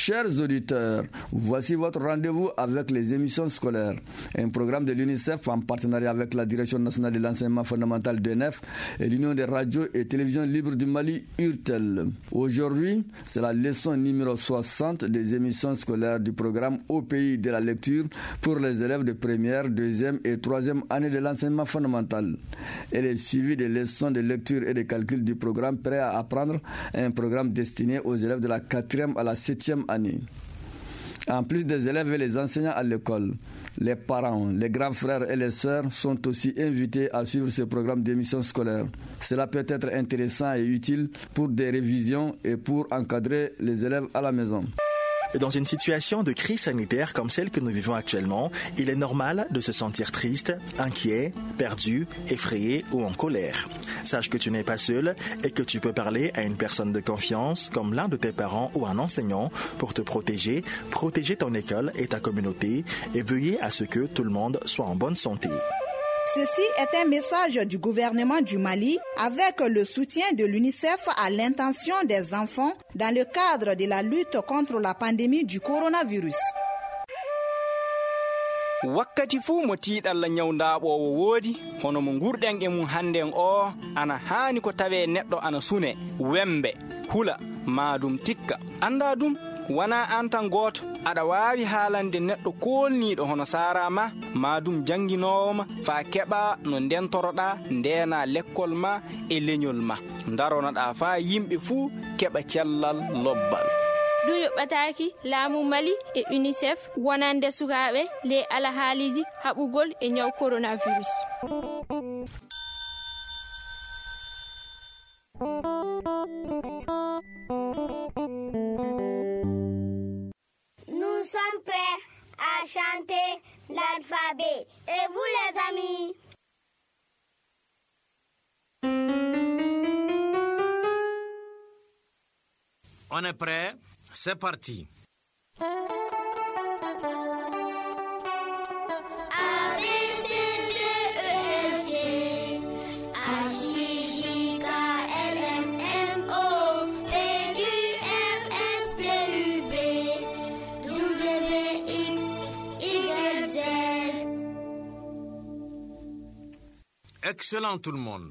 Chers auditeurs, voici votre rendez-vous avec les émissions scolaires, un programme de l'UNICEF en partenariat avec la Direction nationale de l'enseignement fondamental d'ENEF et l'Union des radios et télévisions libres du Mali, URTEL. Aujourd'hui, c'est la leçon numéro 60 des émissions scolaires du programme Au pays de la lecture pour les élèves de première, deuxième et troisième année de l'enseignement fondamental. Elle est suivie des leçons de lecture et de calcul du programme Prêt à apprendre, un programme destiné aux élèves de la 4e à la 7e année. En plus des élèves et les enseignants à l'école, les parents, les grands frères et les sœurs sont aussi invités à suivre ce programme d'émission scolaire. Cela peut être intéressant et utile pour des révisions et pour encadrer les élèves à la maison. Dans une situation de crise sanitaire comme celle que nous vivons actuellement, il est normal de se sentir triste, inquiet, perdu, effrayé ou en colère. Sache que tu n'es pas seul et que tu peux parler à une personne de confiance comme l'un de tes parents ou un enseignant pour te protéger ton école et ta communauté et veiller à ce que tout le monde soit en bonne santé. Ceci est un message du gouvernement du Mali avec le soutien de l'UNICEF à l'intention des enfants dans le cadre de la lutte contre la pandémie du coronavirus. Wakkati fuu mo tiiɗalla nyawndaaɓoowo woodi hono mo ngurɗen e mum hannden o ana haani ko tawee neɗɗo ana sune wembe hula maadum tikka anndaa ɗum wana an tan gooto aɗa waawi haalande neɗɗo koolniiɗo hono saara ma maadum jannginoowo ma faa keɓa no ndentoroɗaa ndeena lekkol ma e leñol ma daronoɗaa faa yimɓe fuu keɓa cellal lobbal. ɗum yoɓɓataaki laamu Mali e UNICEF wonande sukaaɓe ley alahaaliji haɓugol e ñaw coronavirus. Nous sommes prêts à chanter l'alphabet. Et vous les amis? On est prêt? C'est parti. Excellent tout le monde.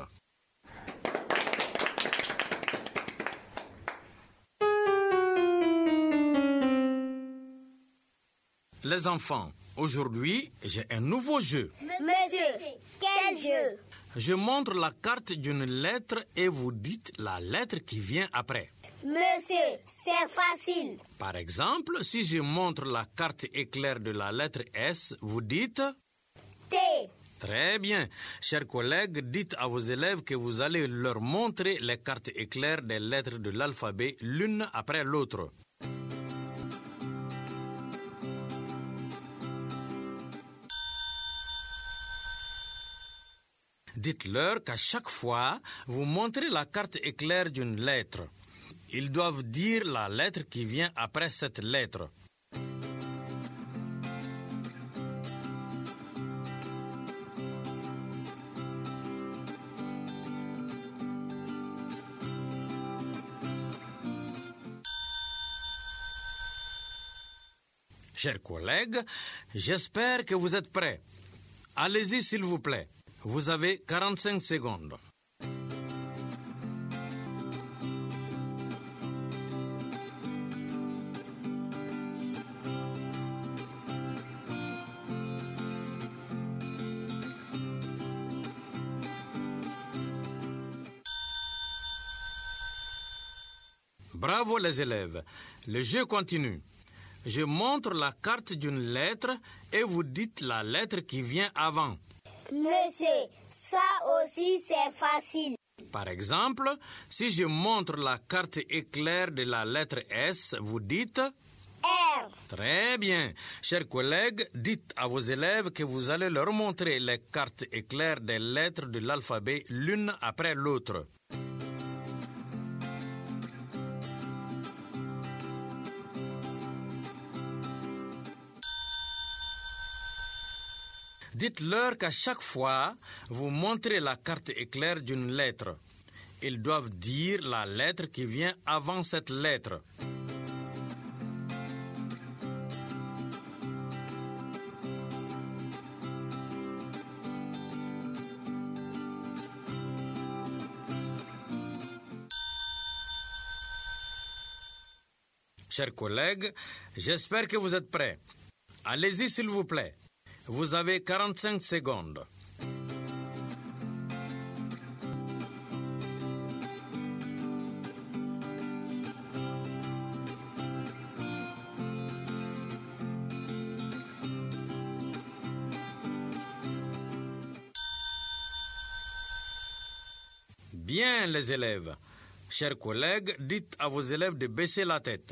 Les enfants, aujourd'hui, j'ai un nouveau jeu. Monsieur, quel jeu? Je montre la carte d'une lettre et vous dites la lettre qui vient après. Monsieur, c'est facile. Par exemple, si je montre la carte éclair de la lettre S, vous dites T. Très bien. Chers collègues, dites à vos élèves que vous allez leur montrer les cartes éclairs des lettres de l'alphabet l'une après l'autre. Dites-leur qu'à chaque fois, vous montrez la carte éclair d'une lettre. Ils doivent dire la lettre qui vient après cette lettre. Chers collègues, j'espère que vous êtes prêts. Allez-y s'il vous plaît. Vous avez 45 secondes. Bravo les élèves. Le jeu continue. Je montre la carte d'une lettre et vous dites la lettre qui vient avant. Monsieur, ça aussi c'est facile. Par exemple, si je montre la carte éclair de la lettre S, vous dites R. Très bien. Chers collègues, dites à vos élèves que vous allez leur montrer les cartes éclair des lettres de l'alphabet l'une après l'autre. Dites-leur qu'à chaque fois, vous montrez la carte éclair d'une lettre. Ils doivent dire la lettre qui vient avant cette lettre. Chers collègues, j'espère que vous êtes prêts. Allez-y s'il vous plaît. Vous avez 45 secondes. Bien les élèves. Chers collègues, dites à vos élèves de baisser la tête.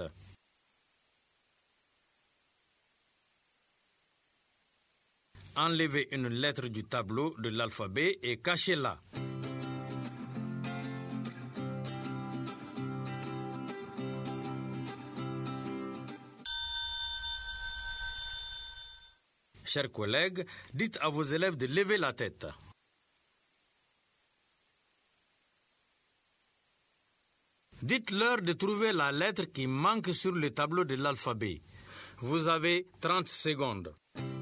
Enlevez une lettre du tableau de l'alphabet et cachez-la. Chers collègues, dites à vos élèves de lever la tête. Dites-leur de trouver la lettre qui manque sur le tableau de l'alphabet. Vous avez 30 secondes.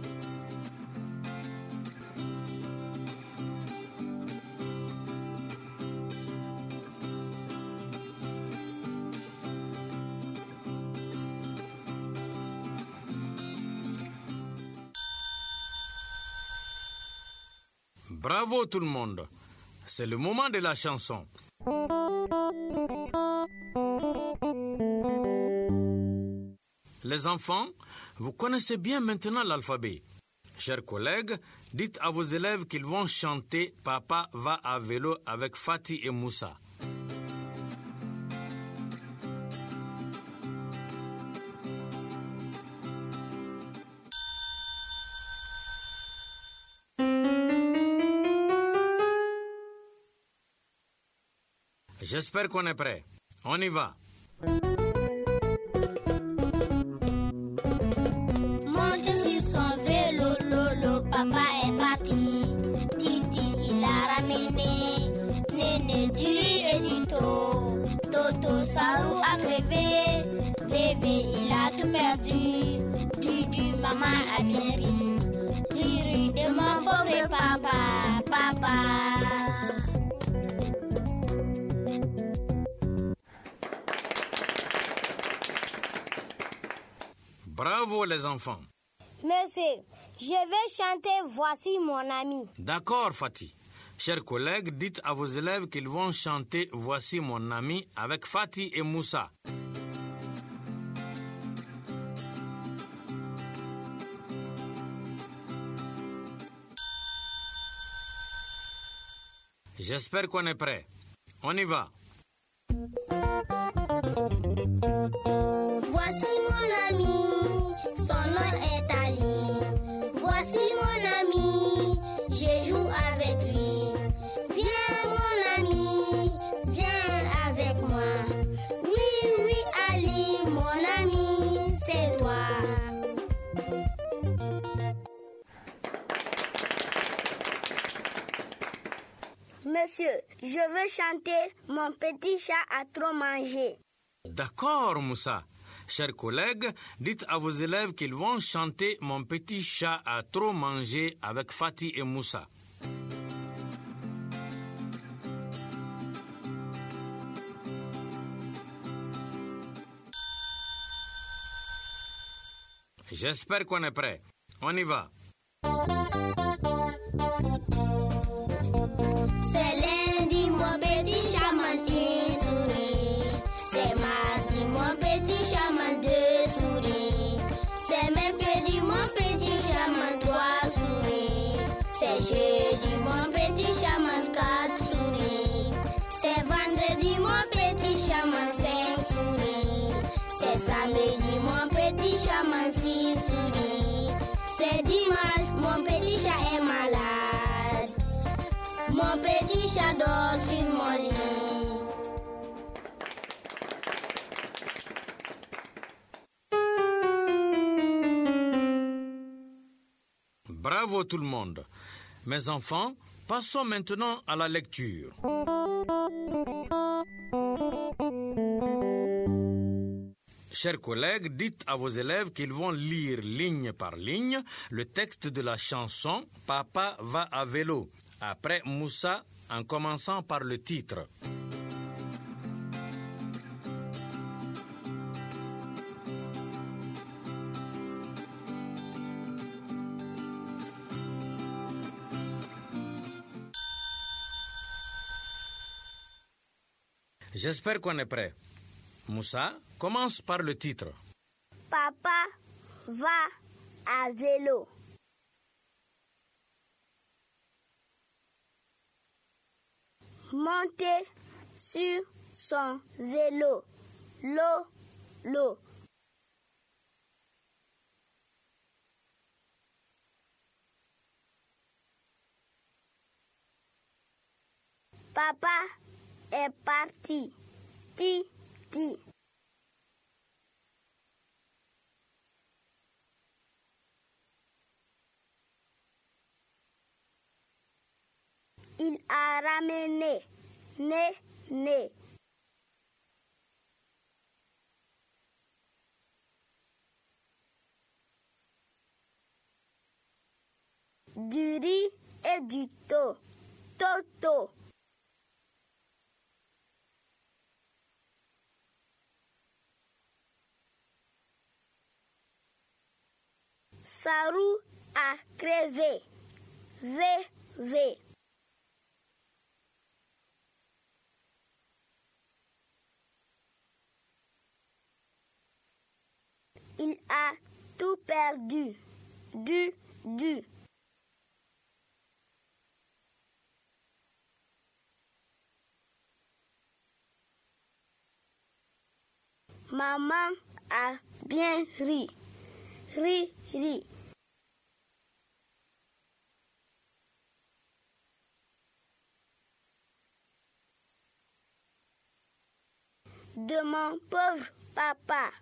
Bravo tout le monde. C'est le moment de la chanson. Les enfants, vous connaissez bien maintenant l'alphabet. Chers collègues, dites à vos élèves qu'ils vont chanter « Papa va à vélo » avec Fatih et Moussa. J'espère qu'on est prêt. On y va. Monte sur son vélo, lolo, papa est parti. Titi, il a ramené Néné, du riz et du thon. Toto, Sarou a crevé. Bébé, il a tout perdu. Dudu, maman a bien ri. Riri de mon pauvre papa, papa. Bravo les enfants. Monsieur, je vais chanter « Voici mon ami ». D'accord, Fatih. Chers collègues, dites à vos élèves qu'ils vont chanter « Voici mon ami » avec Fatih et Moussa. J'espère qu'on est prêt. On y va. Voici mon ami, son nom est Ali. Voici mon ami, je joue avec lui. Viens mon ami, viens avec moi. Oui, oui Ali, mon ami, c'est toi. Monsieur, je veux chanter « Mon petit chat a trop mangé ». D'accord, Moussa. Chers collègues, dites à vos élèves qu'ils vont chanter « Mon petit chat a trop mangé » avec Fatih et Moussa. J'espère qu'on est prêt. On y va. C'est lundi, mon petit chat mange une souris. C'est mardi, mon petit chat mange deux souris. C'est mercredi, mon petit chat mange trois souris. C'est jeudi, mon petit chat mange quatre souris. C'est vendredi, mon petit chat mange cinq souris. C'est samedi, mon petit chat mange six souris. C'est dimanche, mon petit chat est malade. Mon petit chat dort sur mon lit. Bravo tout le monde. Mes enfants, passons maintenant à la lecture. Chers collègues, dites à vos élèves qu'ils vont lire ligne par ligne le texte de la chanson « Papa va à vélo » après Moussa en commençant par le titre. J'espère qu'on est prêt. Moussa, commence par le titre. Papa va à vélo. Monter sur son vélo. L'eau. Papa est parti. Ti. Il a ramené. Né. Du riz et du toto. Sa roue a crevé. V. Il a tout perdu. Du. Maman a bien ri. Ri. De mon pauvre papa.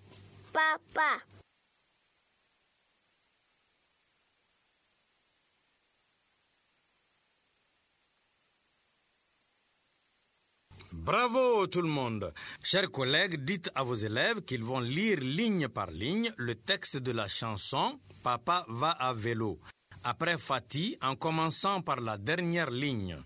Bravo tout le monde. Chers collègues, dites à vos élèves qu'ils vont lire ligne par ligne le texte de la chanson « Papa va à vélo ». Après Fatih, en commençant par la dernière ligne.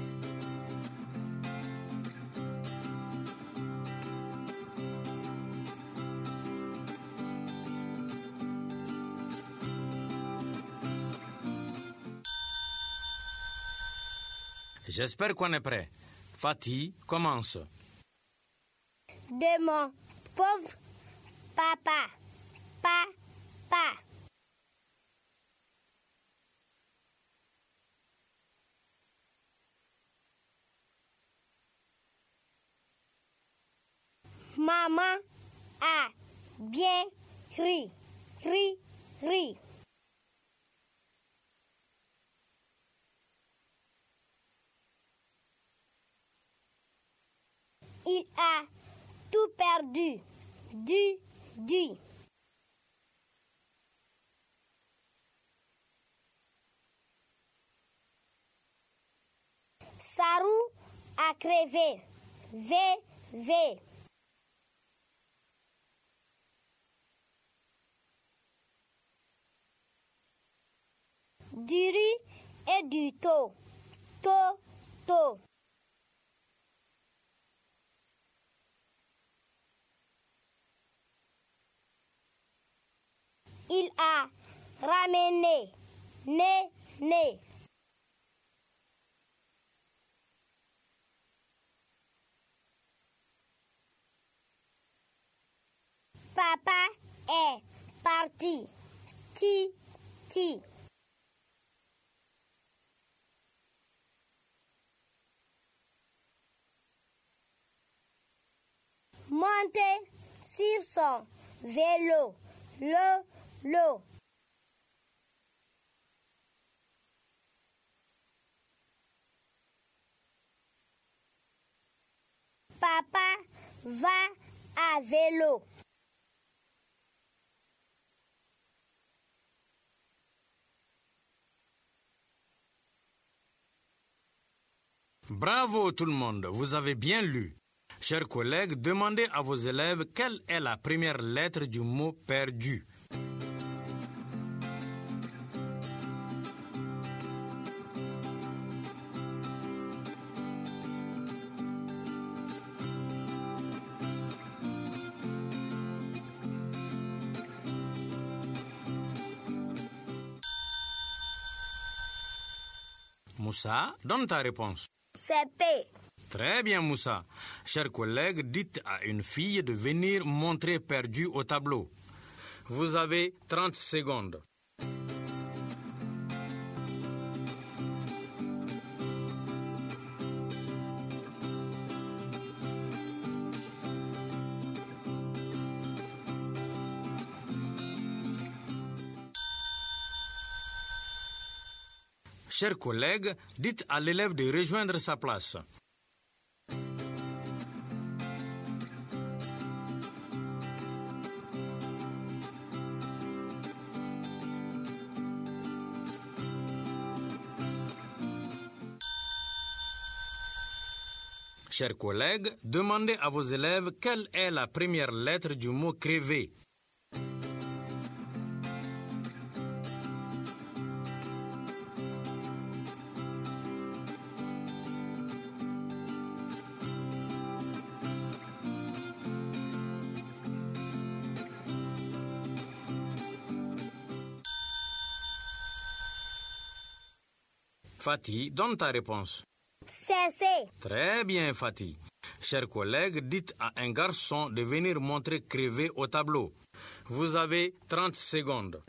J'espère qu'on est prêt. Fatih, commence. De mon pauvre papa. Maman a bien ri. Il a tout perdu. Du. Sa roue a crevé. V. Du riz et du toto. Il a ramené. Né. Papa est parti. Ti. Monter sur son vélo. L'eau. Papa va à vélo. Bravo tout le monde, vous avez bien lu. Chers collègues, demandez à vos élèves quelle est la première lettre du mot perdu. Moussa, donne ta réponse. C'est P. Très bien, Moussa. Chers collègues, dites à une fille de venir montrer perdu au tableau. Vous avez 30 secondes. Chers collègues, dites à l'élève de rejoindre sa place. Chers collègues, demandez à vos élèves quelle est la première lettre du mot crever. Fatih, donne ta réponse. CC. Très bien, Fatih. Chers collègues, dites à un garçon de venir montrer crever au tableau. Vous avez 30 secondes.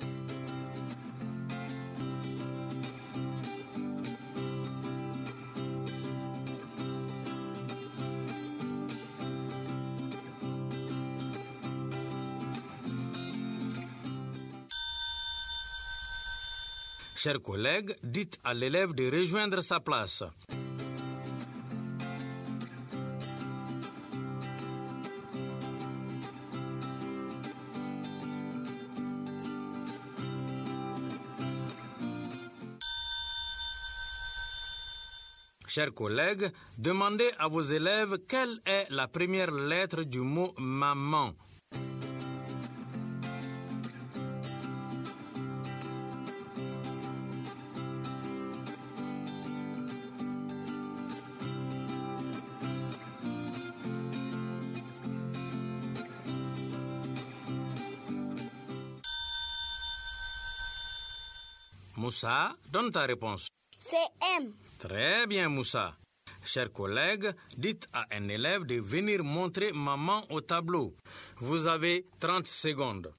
Chers collègues, dites à l'élève de rejoindre sa place. Chers collègues, demandez à vos élèves quelle est la première lettre du mot maman. Moussa, donne ta réponse. C'est M. Très bien, Moussa. Chers collègues, dites à un élève de venir montrer maman au tableau. Vous avez 30 secondes.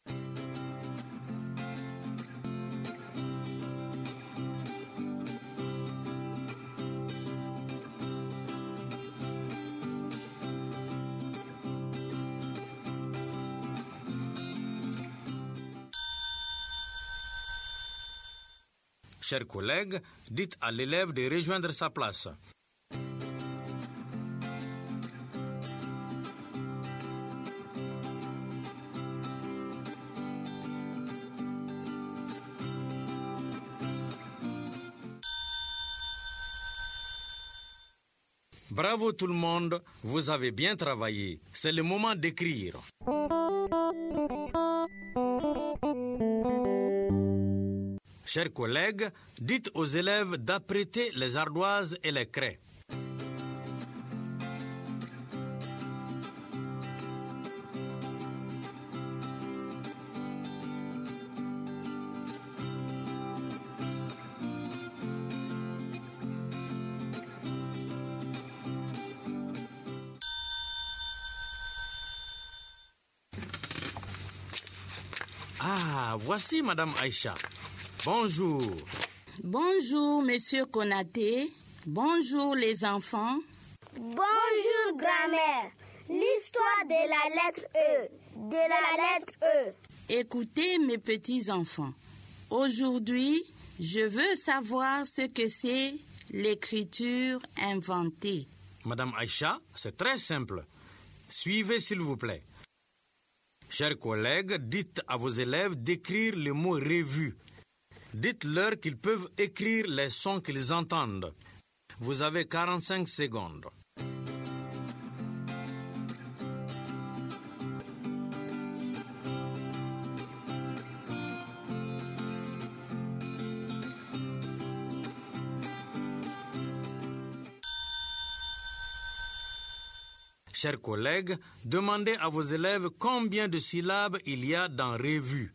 Chers collègues, dites à l'élève de rejoindre sa place. Bravo tout le monde, vous avez bien travaillé. C'est le moment d'écrire. Chers collègues, dites aux élèves d'apprêter les ardoises et les craies. Ah, voici Madame Aïcha. Bonjour. Bonjour, Monsieur Konaté. Bonjour, les enfants. Bonjour, grand-mère. L'histoire de la lettre E. De la lettre E. Écoutez, mes petits-enfants. Aujourd'hui, je veux savoir ce que c'est l'écriture inventée. Madame Aïcha, c'est très simple. Suivez, s'il vous plaît. Chers collègues, dites à vos élèves d'écrire le mot revue. Dites-leur qu'ils peuvent écrire les sons qu'ils entendent. Vous avez 45 secondes. Chers collègues, demandez à vos élèves combien de syllabes il y a dans revue.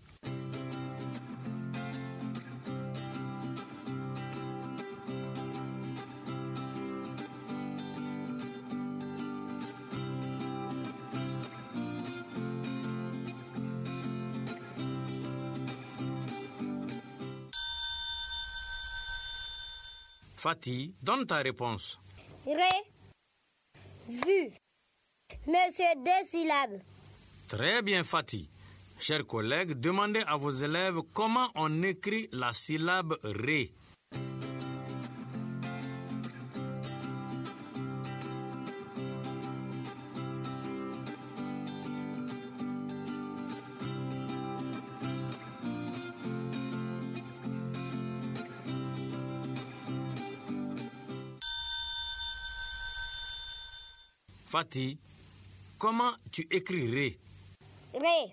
Fatih, donne ta réponse. Ré. Vu. Monsieur, 2 syllabes. Très bien, Fatih. Chers collègues, demandez à vos élèves comment on écrit la syllabe ré. Fatih, comment tu écris ré? Ré.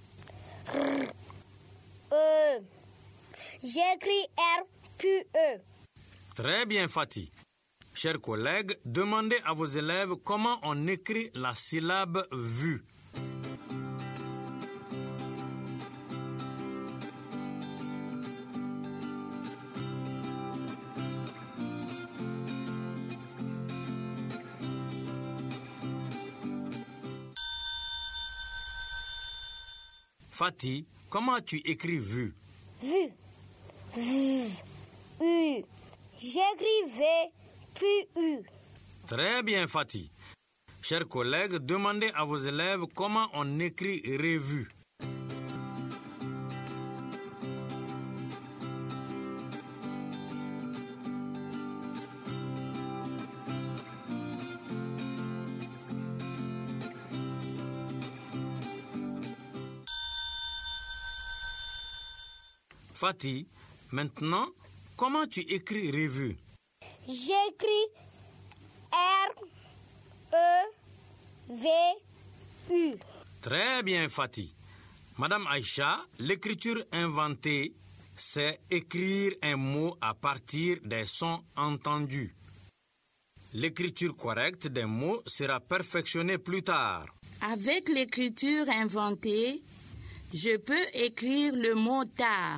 J'écris R puis E. Très bien, Fatih. Chers collègues, demandez à vos élèves comment on écrit la syllabe vu. Fatih, comment tu écris vu? Vu. U. J'écris V puis U. Très bien, Fatih. Chers collègues, demandez à vos élèves comment on écrit revue. Fatih, maintenant, comment tu écris revue? J'écris R, E, V, U. Très bien, Fatih. Madame Aïcha, l'écriture inventée, c'est écrire un mot à partir des sons entendus. L'écriture correcte des mots sera perfectionnée plus tard. Avec l'écriture inventée, je peux écrire le mot tard.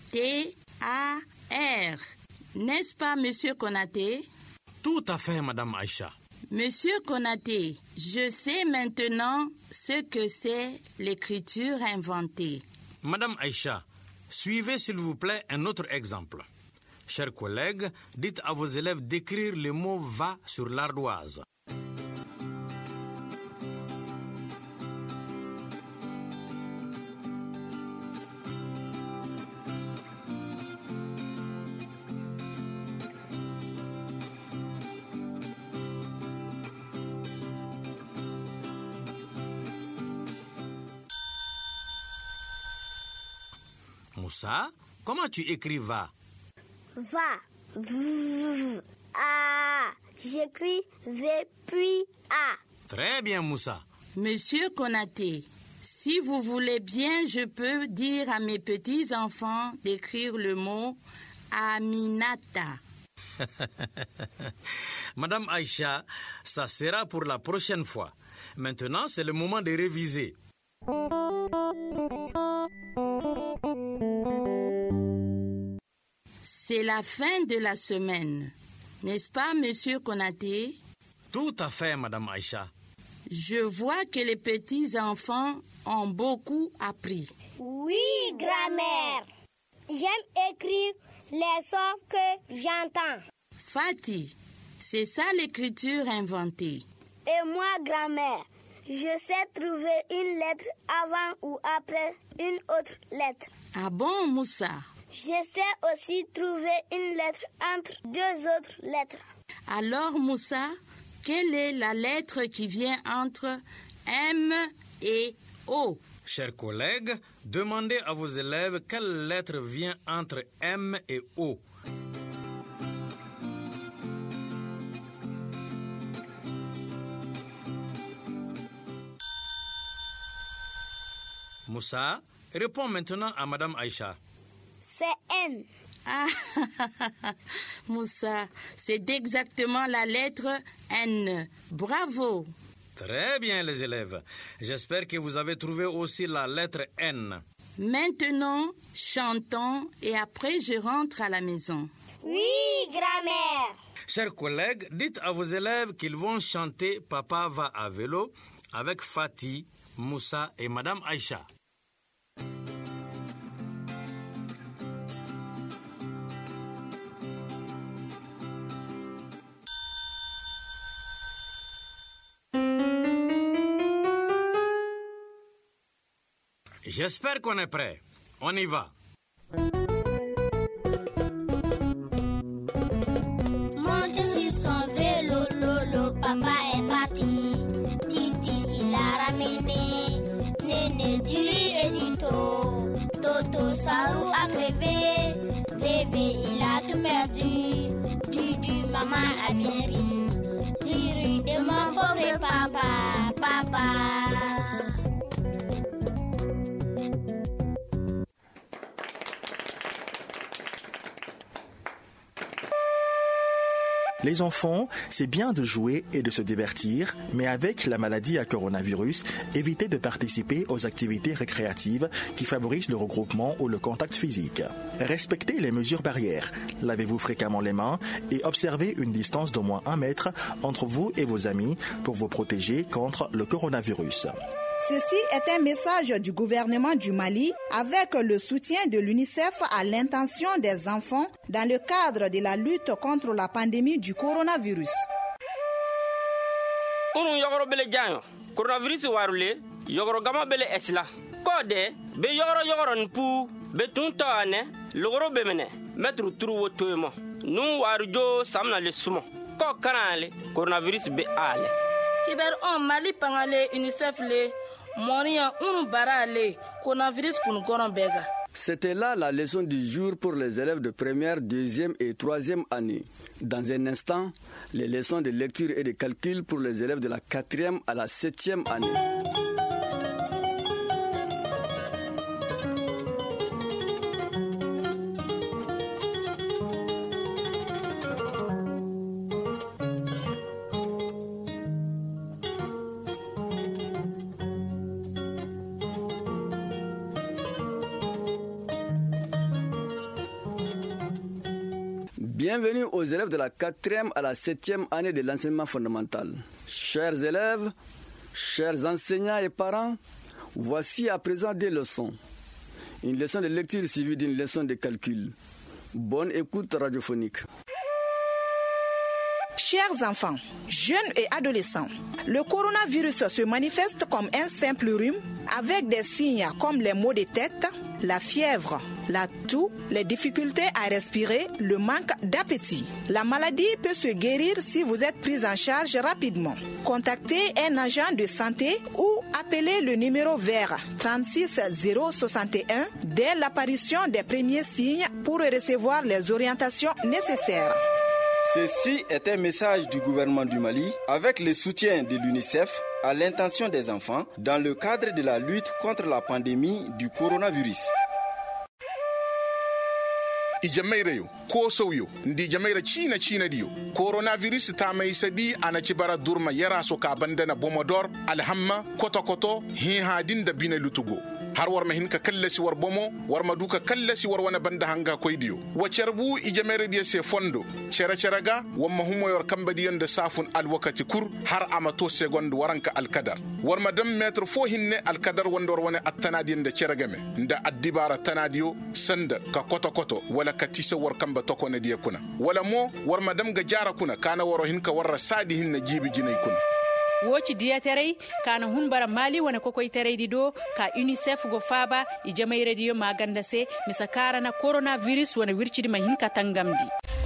T-A-R. N'est-ce pas, Monsieur Konaté? Tout à fait, Madame Aïcha. Monsieur Konaté, je sais maintenant ce que c'est l'écriture inventée. Madame Aïcha, suivez s'il vous plaît un autre exemple. Chers collègues, dites à vos élèves d'écrire le mot « va » sur l'ardoise. Moussa, comment tu écris va? Va. V. A. J'écris V puis A. Très bien, Moussa. Monsieur Konaté, si vous voulez bien, je peux dire à mes petits-enfants d'écrire le mot Aminata. Madame Aïcha, ça sera pour la prochaine fois. Maintenant, c'est le moment de réviser. C'est la fin de la semaine, n'est-ce pas, Monsieur Konaté? Tout à fait, Madame Aïcha. Je vois que les petits-enfants ont beaucoup appris. Oui, grand-mère. J'aime écrire les sons que j'entends. Fatih, c'est ça l'écriture inventée. Et moi, grand-mère, je sais trouver une lettre avant ou après une autre lettre. Ah bon, Moussa? Je sais aussi trouver une lettre entre 2 autres lettres. Alors, Moussa, quelle est la lettre qui vient entre M et O? Chers collègues, demandez à vos élèves quelle lettre vient entre M et O. Moussa, réponds maintenant à Madame Aïcha. C'est N. Ah, Moussa, c'est exactement la lettre N. Bravo. Très bien, les élèves. J'espère que vous avez trouvé aussi la lettre N. Maintenant, chantons et après je rentre à la maison. Oui, grand-mère. Chers collègues, dites à vos élèves qu'ils vont chanter « Papa va à vélo » avec Fatih, Moussa et Madame Aïcha. J'espère qu'on est prêt. On y va. Monte sur son vélo, lolo, papa est parti. Titi, il a ramené Néné du riz et du thon. Toto, sa roue a crevé. Bébé, il a tout perdu. Dudu, maman a bien ri. Riri de mon pauvre papa, papa. Les enfants, c'est bien de jouer et de se divertir, mais avec la maladie à coronavirus, évitez de participer aux activités récréatives qui favorisent le regroupement ou le contact physique. Respectez les mesures barrières, lavez-vous fréquemment les mains et observez une distance d'au moins 1 mètre entre vous et vos amis pour vous protéger contre le coronavirus. Ceci est un message du gouvernement du Mali avec le soutien de l'UNICEF à l'intention des enfants dans le cadre de la lutte contre la pandémie du coronavirus. Unu yogoro bele janyo coronavirus warule yogoro gama bele esla kode be yogoro npu be tuntane logoro be mene metru turu wotoymo nu warujo samna le sumo ko kanale coronavirus be ale kiber on Mali pangale UNICEF le moria unu barale coronavirus kun goron bega. C'était là la leçon du jour pour les élèves de première, deuxième et troisième année. Dans un instant, les leçons de lecture et de calcul pour les élèves de la 4e à la 7e année. Bienvenue aux élèves de la 4e à la 7e année de l'enseignement fondamental. Chers élèves, chers enseignants et parents, voici à présent des leçons. Une leçon de lecture suivie d'une leçon de calcul. Bonne écoute radiophonique. Chers enfants, jeunes et adolescents, le coronavirus se manifeste comme un simple rhume avec des signes comme les maux de tête, la fièvre, la toux, les difficultés à respirer, le manque d'appétit. La maladie peut se guérir si vous êtes pris en charge rapidement. Contactez un agent de santé ou appelez le numéro vert 36 061 dès l'apparition des premiers signes pour recevoir les orientations nécessaires. Ceci est un message du gouvernement du Mali avec le soutien de l'UNICEF à l'intention des enfants dans le cadre de la lutte contre la pandémie du coronavirus. Ijamaira yo ko sauyo ndi jamaira china diyo coronavirus ta mai sadi ana cibara durma yara so ka bandana bomodor alhamma koto hin hadin da bina lutugo har war mahin ka kallasi war bomo war maduka kallasi war wana banda hanga koydiyo wacerbu ijamaira diya se fondo ceraga wamma humo yor kambadi yonde safun alwakati kur har amato segonde waranka alkadar war madam metro fo hinne alkadar wondor wana attanadi yonde ceragame nda addibara tanadiyo sanda ka koto wala katisa war kamba tokone diya kuna wala mo war madam ga jara kuna kana waro hinka warra sadi hinna jibi jinay kuna woci diya terey kana hun bara Mali wana kokoy terey dido ka UNICEF go faba i jamay radio maganda se misakara na coronavirus wana wircidi ma hinka tangamdi.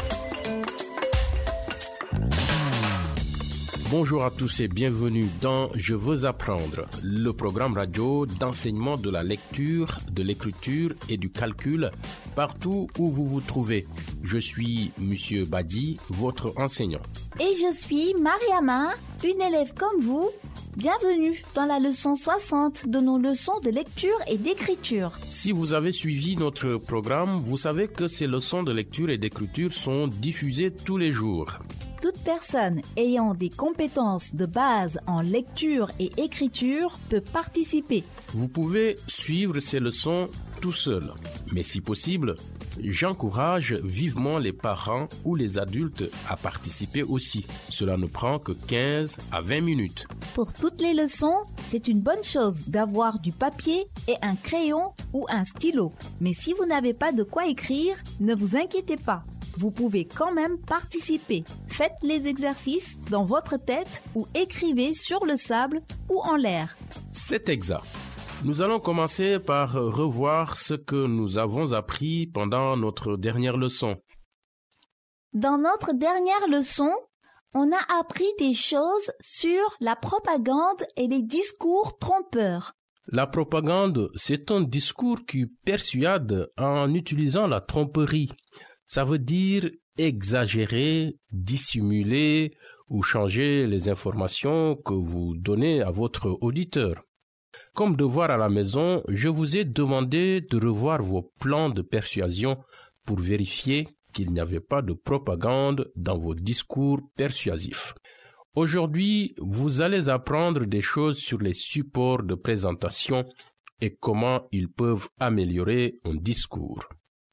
Bonjour à tous et bienvenue dans Je veux apprendre, le programme radio d'enseignement de la lecture, de l'écriture et du calcul partout où vous vous trouvez. Je suis Monsieur Badi, votre enseignant. Et je suis Mariama, une élève comme vous. Bienvenue dans la leçon 60 de nos leçons de lecture et d'écriture. Si vous avez suivi notre programme, vous savez que ces leçons de lecture et d'écriture sont diffusées tous les jours. Toute personne ayant des compétences de base en lecture et écriture peut participer. Vous pouvez suivre ces leçons tout seul, mais si possible, j'encourage vivement les parents ou les adultes à participer aussi. Cela ne prend que 15 à 20 minutes. Pour toutes les leçons, c'est une bonne chose d'avoir du papier et un crayon ou un stylo. Mais si vous n'avez pas de quoi écrire, ne vous inquiétez pas. Vous pouvez quand même participer. Faites les exercices dans votre tête ou écrivez sur le sable ou en l'air. C'est exact. Nous allons commencer par revoir ce que nous avons appris pendant notre dernière leçon. Dans notre dernière leçon, on a appris des choses sur la propagande et les discours trompeurs. La propagande, c'est un discours qui persuade en utilisant la tromperie. Ça veut dire exagérer, dissimuler ou changer les informations que vous donnez à votre auditeur. Comme devoir à la maison, je vous ai demandé de revoir vos plans de persuasion pour vérifier qu'il n'y avait pas de propagande dans vos discours persuasifs. Aujourd'hui, vous allez apprendre des choses sur les supports de présentation et comment ils peuvent améliorer un discours.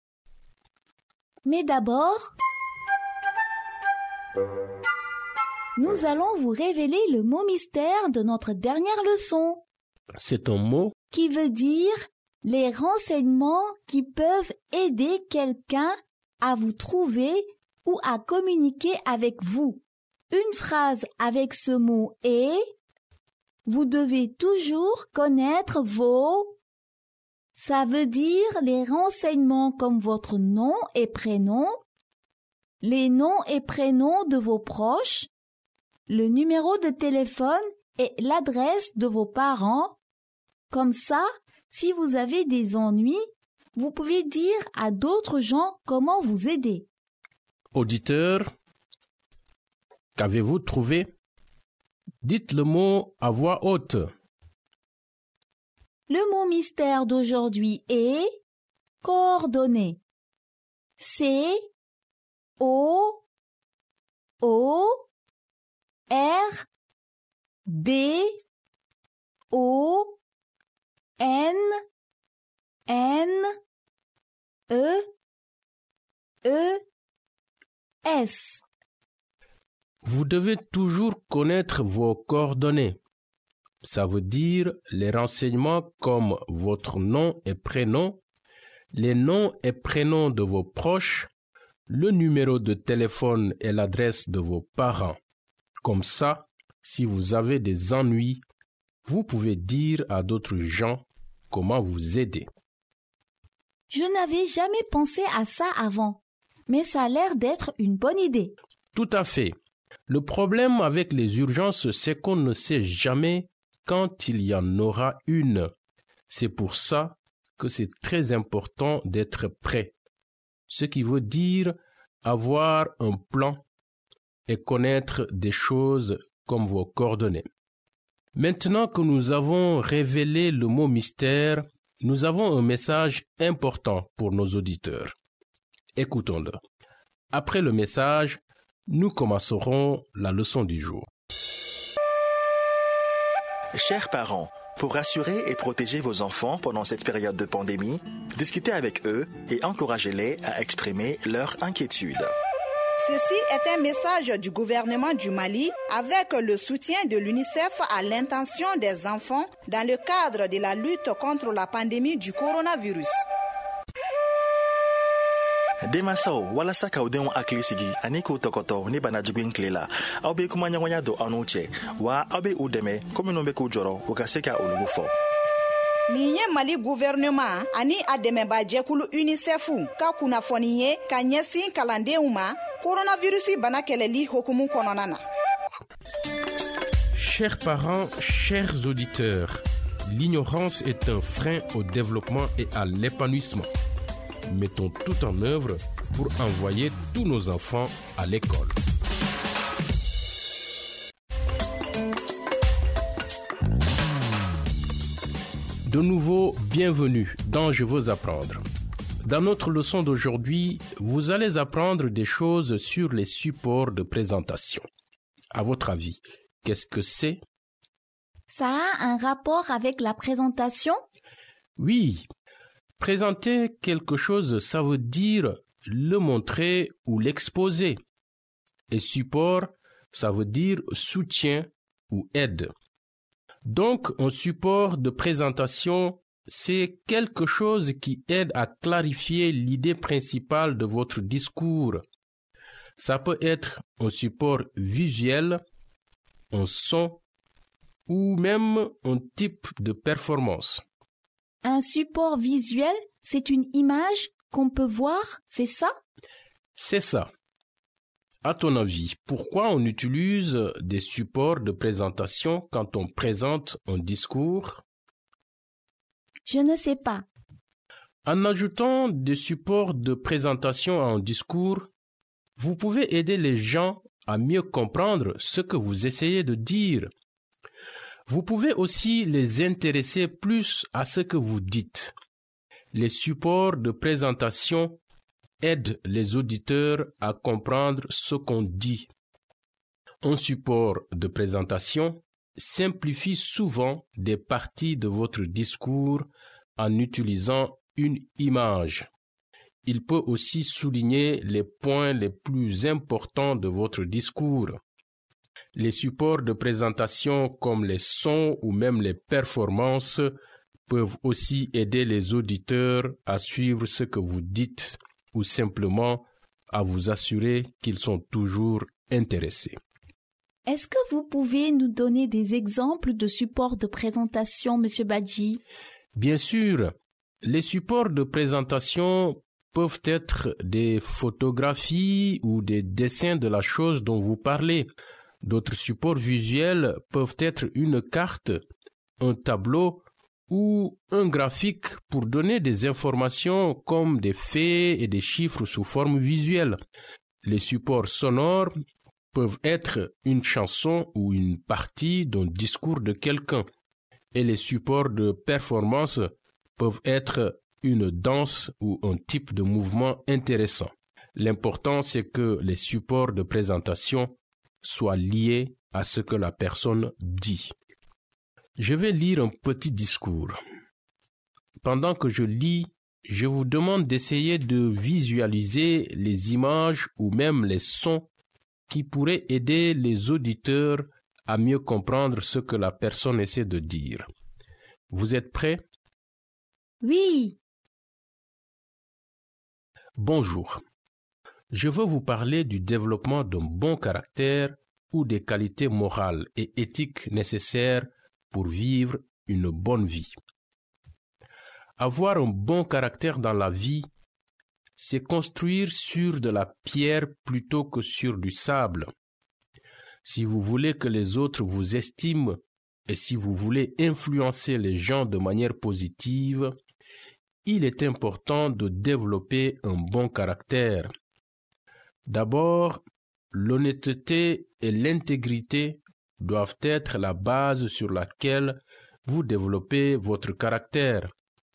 Mais d'abord, nous allons vous révéler le mot mystère de notre dernière leçon. C'est un mot qui veut dire les renseignements qui peuvent aider quelqu'un à vous trouver ou à communiquer avec vous. Une phrase avec ce mot est « Vous devez toujours connaître vos ». Ça veut dire les renseignements comme votre nom et prénom, les noms et prénoms de vos proches, le numéro de téléphone et l'adresse de vos parents. Comme ça, si vous avez des ennuis, vous pouvez dire à d'autres gens comment vous aider. Auditeur, qu'avez-vous trouvé? Dites le mot à voix haute. Le mot mystère d'aujourd'hui est coordonnées. C-O-R-D-O-N-E-E-S. Vous devez toujours connaître vos coordonnées. Ça veut dire les renseignements comme votre nom et prénom, les noms et prénoms de vos proches, le numéro de téléphone et l'adresse de vos parents. Comme ça, si vous avez des ennuis, vous pouvez dire à d'autres gens comment vous aider. Je n'avais jamais pensé à ça avant, mais ça a l'air d'être une bonne idée. Tout à fait. Le problème avec les urgences, c'est qu'on ne sait jamais quand il y en aura une. C'est pour ça que c'est très important d'être prêt. Ce qui veut dire avoir un plan et connaître des choses comme vos coordonnées. Maintenant que nous avons révélé le mot mystère, nous avons un message important pour nos auditeurs. Écoutons-le. Après le message, nous commencerons la leçon du jour. Chers parents, pour rassurer et protéger vos enfants pendant cette période de pandémie, discutez avec eux et encouragez-les à exprimer leurs inquiétudes. Ceci est un message du gouvernement du Mali avec le soutien de l'UNICEF à l'intention des enfants dans le cadre de la lutte contre la pandémie du coronavirus. Demaso walasa ka udenw akili sigi ani ko tokoto ni bana jigin klela aw be kuma ɲɔgɔnya do anu cɛ wa aw be u dɛmɛ komi n'u be k'u jɔrɔ u ka se ka olugu fɔ. Nin ye Mali gouvernement ani a dɛmɛbajɛkulu UNICEF ka kunnafoni ye ka ɲɛsin kalandenw ma coronavirus bana kɛlɛli hokumu kɔnɔna na. Chers parents, chers auditeurs, l'ignorance est un frein au développement et à l'épanouissement. Mettons tout en œuvre pour envoyer tous nos enfants à l'école. De nouveau, bienvenue dans Je veux apprendre. Dans notre leçon d'aujourd'hui, vous allez apprendre des choses sur les supports de présentation. À votre avis, qu'est-ce que c'est? Ça a un rapport avec la présentation? Oui. Présenter quelque chose, ça veut dire le montrer ou l'exposer. Et support, ça veut dire soutien ou aide. Donc, un support de présentation, c'est quelque chose qui aide à clarifier l'idée principale de votre discours. Ça peut être un support visuel, un son ou même un type de performance. Un support visuel, c'est une image qu'on peut voir, c'est ça? C'est ça. À ton avis, pourquoi on utilise des supports de présentation quand on présente un discours? Je ne sais pas. En ajoutant des supports de présentation à un discours, vous pouvez aider les gens à mieux comprendre ce que vous essayez de dire. Vous pouvez aussi les intéresser plus à ce que vous dites. Les supports de présentation aident les auditeurs à comprendre ce qu'on dit. Un support de présentation simplifie souvent des parties de votre discours en utilisant une image. Il peut aussi souligner les points les plus importants de votre discours. Les supports de présentation comme les sons ou même les performances peuvent aussi aider les auditeurs à suivre ce que vous dites ou simplement à vous assurer qu'ils sont toujours intéressés. Est-ce que vous pouvez nous donner des exemples de supports de présentation, M. Badji? Bien sûr, les supports de présentation peuvent être des photographies ou des dessins de la chose dont vous parlez. D'autres supports visuels peuvent être une carte, un tableau ou un graphique pour donner des informations comme des faits et des chiffres sous forme visuelle. Les supports sonores peuvent être une chanson ou une partie d'un discours de quelqu'un. Et les supports de performance peuvent être une danse ou un type de mouvement intéressant. L'important, c'est que les supports de présentation soient liés à ce que la personne dit. Je vais lire un petit discours. Pendant que je lis, je vous demande d'essayer de visualiser les images ou même les sons qui pourraient aider les auditeurs à mieux comprendre ce que la personne essaie de dire. Vous êtes prêts? Oui. Bonjour. Je veux vous parler du développement d'un bon caractère ou des qualités morales et éthiques nécessaires pour vivre une bonne vie. Avoir un bon caractère dans la vie, c'est construire sur de la pierre plutôt que sur du sable. Si vous voulez que les autres vous estiment et si vous voulez influencer les gens de manière positive, il est important de développer un bon caractère. D'abord, l'honnêteté et l'intégrité doivent être la base sur laquelle vous développez votre caractère.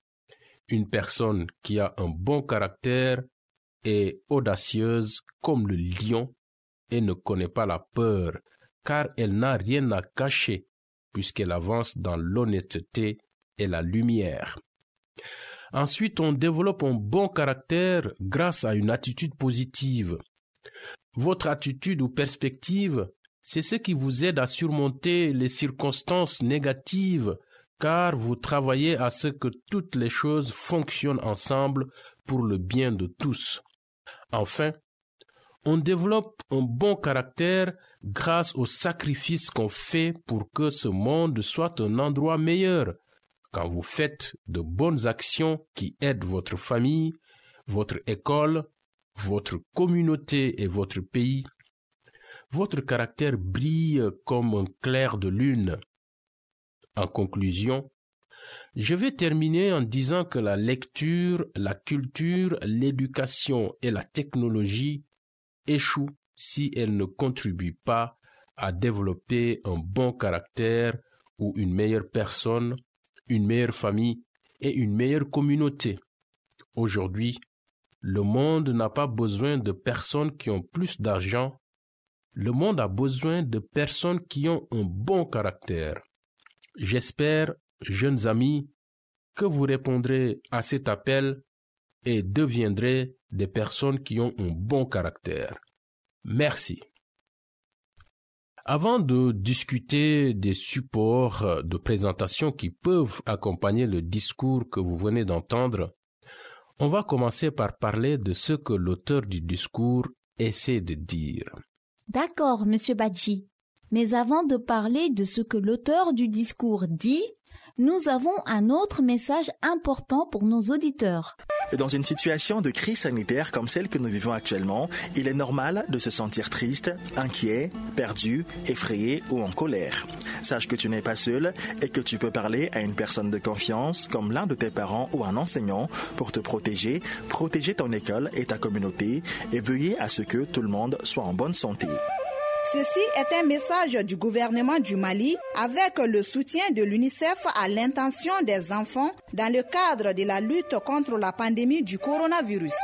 Une personne qui a un bon caractère est audacieuse comme le lion et ne connaît pas la peur, car elle n'a rien à cacher, puisqu'elle avance dans l'honnêteté et la lumière. Ensuite, on développe un bon caractère grâce à une attitude positive. Votre attitude ou perspective, c'est ce qui vous aide à surmonter les circonstances négatives, car vous travaillez à ce que toutes les choses fonctionnent ensemble pour le bien de tous. Enfin, on développe un bon caractère grâce aux sacrifices qu'on fait pour que ce monde soit un endroit meilleur. Quand vous faites de bonnes actions qui aident votre famille, votre école, votre communauté et votre pays, votre caractère brille comme un clair de lune. En conclusion, je vais terminer en disant que la lecture, la culture, l'éducation et la technologie échouent si elles ne contribuent pas à développer un bon caractère ou une meilleure personne, une meilleure famille et une meilleure communauté. Aujourd'hui, le monde n'a pas besoin de personnes qui ont plus d'argent. Le monde a besoin de personnes qui ont un bon caractère. J'espère, jeunes amis, que vous répondrez à cet appel et deviendrez des personnes qui ont un bon caractère. Merci. Avant de discuter des supports de présentation qui peuvent accompagner le discours que vous venez d'entendre, on va commencer par parler de ce que l'auteur du discours essaie de dire. D'accord, Monsieur Badji. Mais avant de parler de ce que l'auteur du discours dit, nous avons un autre message important pour nos auditeurs. Dans une situation de crise sanitaire comme celle que nous vivons actuellement, il est normal de se sentir triste, inquiet, perdu, effrayé ou en colère. Sache que tu n'es pas seul et que tu peux parler à une personne de confiance comme l'un de tes parents ou un enseignant pour te protéger ton école et ta communauté et veiller à ce que tout le monde soit en bonne santé. Ceci est un message du gouvernement du Mali avec le soutien de l'UNICEF à l'intention des enfants dans le cadre de la lutte contre la pandémie du coronavirus.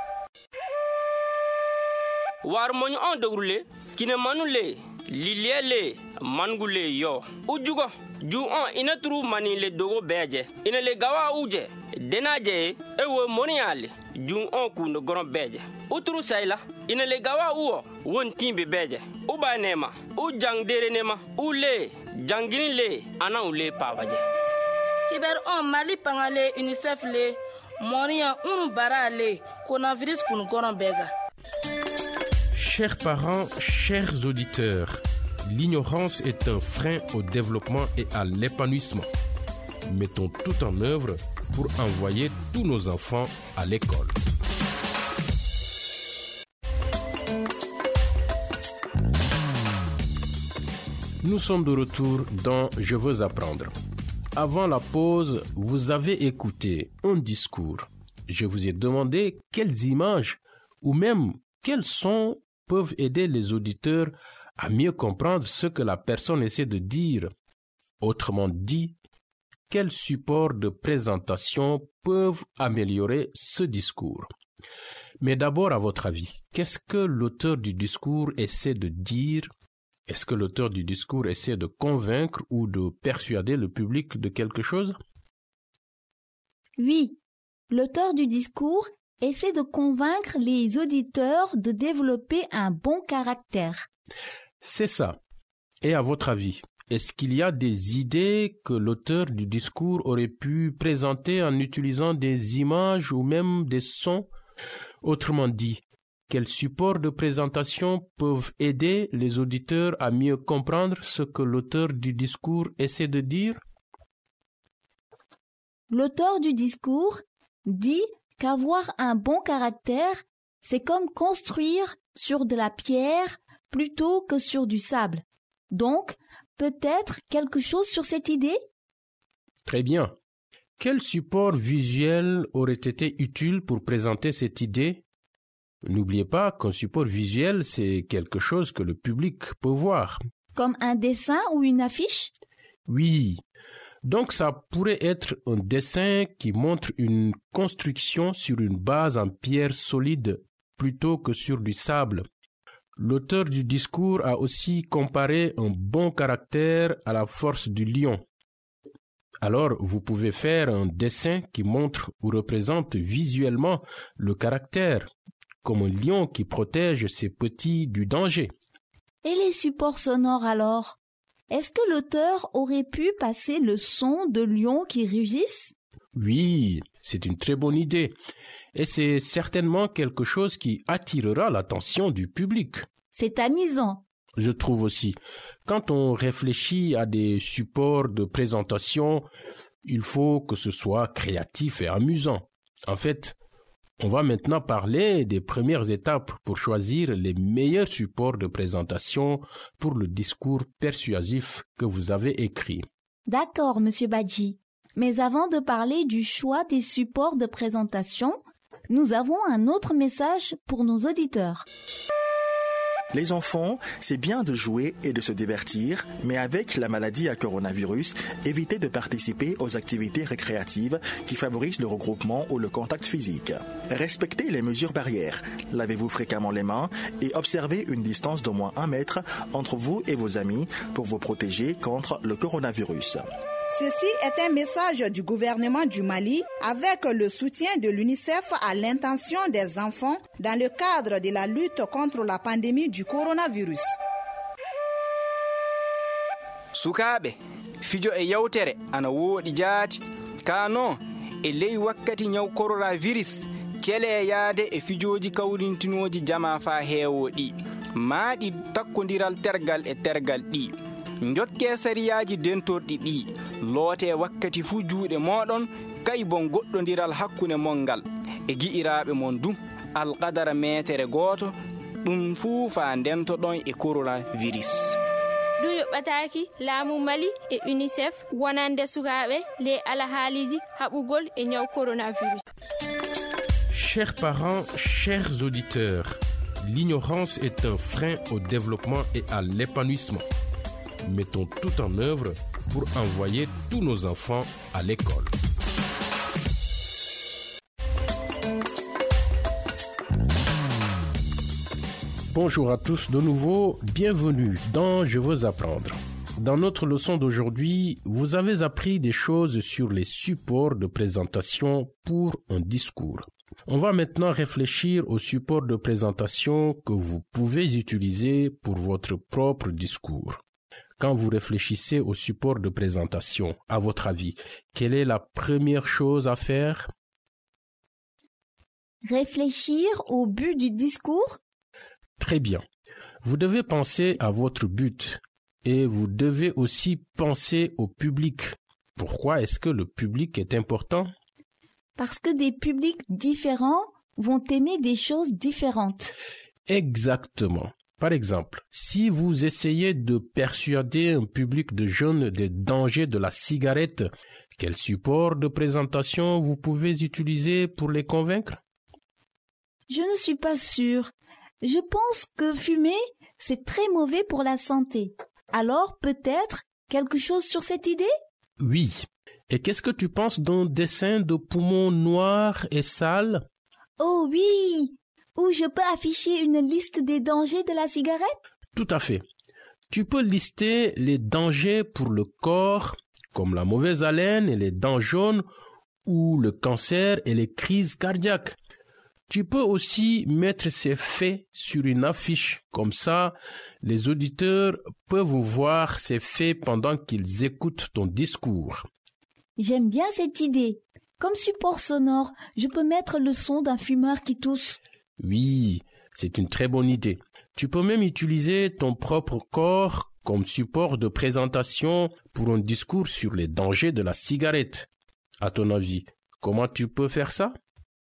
Warmoñ on dogrule kine manule liliele mangule yo ujugo ju on inatru mani le dogo beje ina le gawa uje denaje ewo moniale ju on ku no gron beje utru sayla ina le gawa uo won timbe beje uba nema u jang dere nema u le jangini le ana u le pawaje kiber on Mali pangale UNICEF le monia bara le coronavirus kun gron bega. Chers parents, chers auditeurs, l'ignorance est un frein au développement et à l'épanouissement. Mettons tout en œuvre pour envoyer tous nos enfants à l'école. Nous sommes de retour dans Je veux apprendre. Avant la pause, vous avez écouté un discours. Je vous ai demandé quelles images ou même quels sons peuvent aider les auditeurs à mieux comprendre ce que la personne essaie de dire. Autrement dit, quels supports de présentation peuvent améliorer ce discours? Mais d'abord, à votre avis, qu'est-ce que l'auteur du discours essaie de dire? Est-ce que l'auteur du discours essaie de convaincre ou de persuader le public de quelque chose? Oui, l'auteur du discours essaie de convaincre les auditeurs de développer un bon caractère. C'est ça. Et à votre avis, est-ce qu'il y a des idées que l'auteur du discours aurait pu présenter en utilisant des images ou même des sons? Autrement dit, quels supports de présentation peuvent aider les auditeurs à mieux comprendre ce que l'auteur du discours essaie de dire? L'auteur du discours dit qu'avoir un bon caractère, c'est comme construire sur de la pierre plutôt que sur du sable. Donc, peut-être quelque chose sur cette idée? Très bien. Quel support visuel aurait été utile pour présenter cette idée? N'oubliez pas qu'un support visuel, c'est quelque chose que le public peut voir. Comme un dessin ou une affiche? Oui. Donc ça pourrait être un dessin qui montre une construction sur une base en pierre solide plutôt que sur du sable. L'auteur du discours a aussi comparé un bon caractère à la force du lion. Alors vous pouvez faire un dessin qui montre ou représente visuellement le caractère, comme un lion qui protège ses petits du danger. Et les supports sonores alors? Est-ce que l'auteur aurait pu passer le son de lions qui rugissent? Oui, c'est une très bonne idée. Et c'est certainement quelque chose qui attirera l'attention du public. C'est amusant. Je trouve aussi. Quand on réfléchit à des supports de présentation, il faut que ce soit créatif et amusant. En fait, on va maintenant parler des premières étapes pour choisir les meilleurs supports de présentation pour le discours persuasif que vous avez écrit. D'accord, Monsieur Badji. Mais avant de parler du choix des supports de présentation, nous avons un autre message pour nos auditeurs. Les enfants, c'est bien de jouer et de se divertir, mais avec la maladie à coronavirus, évitez de participer aux activités récréatives qui favorisent le regroupement ou le contact physique. Respectez les mesures barrières, lavez-vous fréquemment les mains et observez une distance d'au moins 1 mètre entre vous et vos amis pour vous protéger contre le coronavirus. Ceci est un message du gouvernement du Mali avec le soutien de l'UNICEF à l'intention des enfants dans le cadre de la lutte contre la pandémie du coronavirus. Sukaɓe, fijo e yawtere ana wooɗi jaati. Kano e ley wakkati ñaw coronavirus cele yaade e fijoji kawrintinoji jama fa heewo ɗi. Maaɗi takkodiral tergal e tergal ɗi. jokke sariyaji dentorɗi ɗi loote wakkati fuu juuɗe moɗon kay bon goɗɗodiral hakkunde mon ngal e gi'iraɓe mon du alqadara metere goto ɗum fuu fa dentoɗon e coronavirus. ɗum yoɓɓataki laamu Mali e UNICEF wonande sukaɓe le alahaaliji haɓugol e ñaw coronavirus. Chers parents, chers auditeurs, l'ignorance est un frein au développement et à l'épanouissement. Mettons tout en œuvre pour envoyer tous nos enfants à l'école. Bonjour à tous de nouveau, bienvenue dans Je veux apprendre. Dans notre leçon d'aujourd'hui, vous avez appris des choses sur les supports de présentation pour un discours. On va maintenant réfléchir aux supports de présentation que vous pouvez utiliser pour votre propre discours. Quand vous réfléchissez aux supports de présentation, à votre avis, quelle est la première chose à faire? Réfléchir au but du discours? Très bien. Vous devez penser à votre but et vous devez aussi penser au public. Pourquoi est-ce que le public est important? Parce que des publics différents vont aimer des choses différentes. Exactement. Par exemple, si vous essayez de persuader un public de jeunes des dangers de la cigarette, quel support de présentation vous pouvez utiliser pour les convaincre? Je ne suis pas sûre. Je pense que fumer, c'est très mauvais pour la santé. Alors, peut-être quelque chose sur cette idée? Oui. Et qu'est-ce que tu penses d'un dessin de poumons noirs et sales? Oh oui! Où je peux afficher une liste des dangers de la cigarette? Tout à fait. Tu peux lister les dangers pour le corps, comme la mauvaise haleine et les dents jaunes, ou le cancer et les crises cardiaques. Tu peux aussi mettre ces faits sur une affiche. Comme ça, les auditeurs peuvent voir ces faits pendant qu'ils écoutent ton discours. J'aime bien cette idée. Comme support sonore, je peux mettre le son d'un fumeur qui tousse. Oui, c'est une très bonne idée. Tu peux même utiliser ton propre corps comme support de présentation pour un discours sur les dangers de la cigarette. À ton avis, comment tu peux faire ça?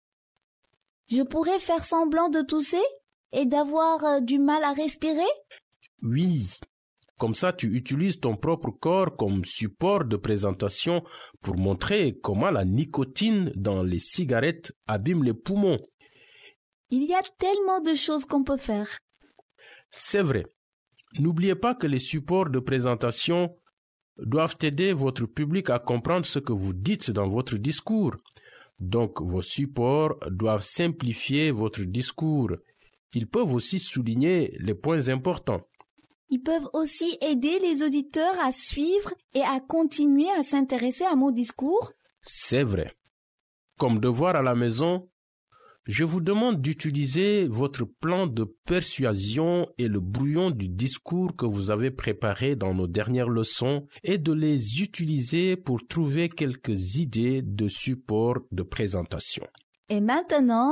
Je pourrais faire semblant de tousser et d'avoir du mal à respirer? Oui. Comme ça, tu utilises ton propre corps comme support de présentation pour montrer comment la nicotine dans les cigarettes abîme les poumons. Il y a tellement de choses qu'on peut faire. C'est vrai. N'oubliez pas que les supports de présentation doivent aider votre public à comprendre ce que vous dites dans votre discours. Donc, vos supports doivent simplifier votre discours. Ils peuvent aussi souligner les points importants. Ils peuvent aussi aider les auditeurs à suivre et à continuer à s'intéresser à mon discours. C'est vrai. Comme devoir à la maison, je vous demande d'utiliser votre plan de persuasion et le brouillon du discours que vous avez préparé dans nos dernières leçons et de les utiliser pour trouver quelques idées de support de présentation. Et maintenant,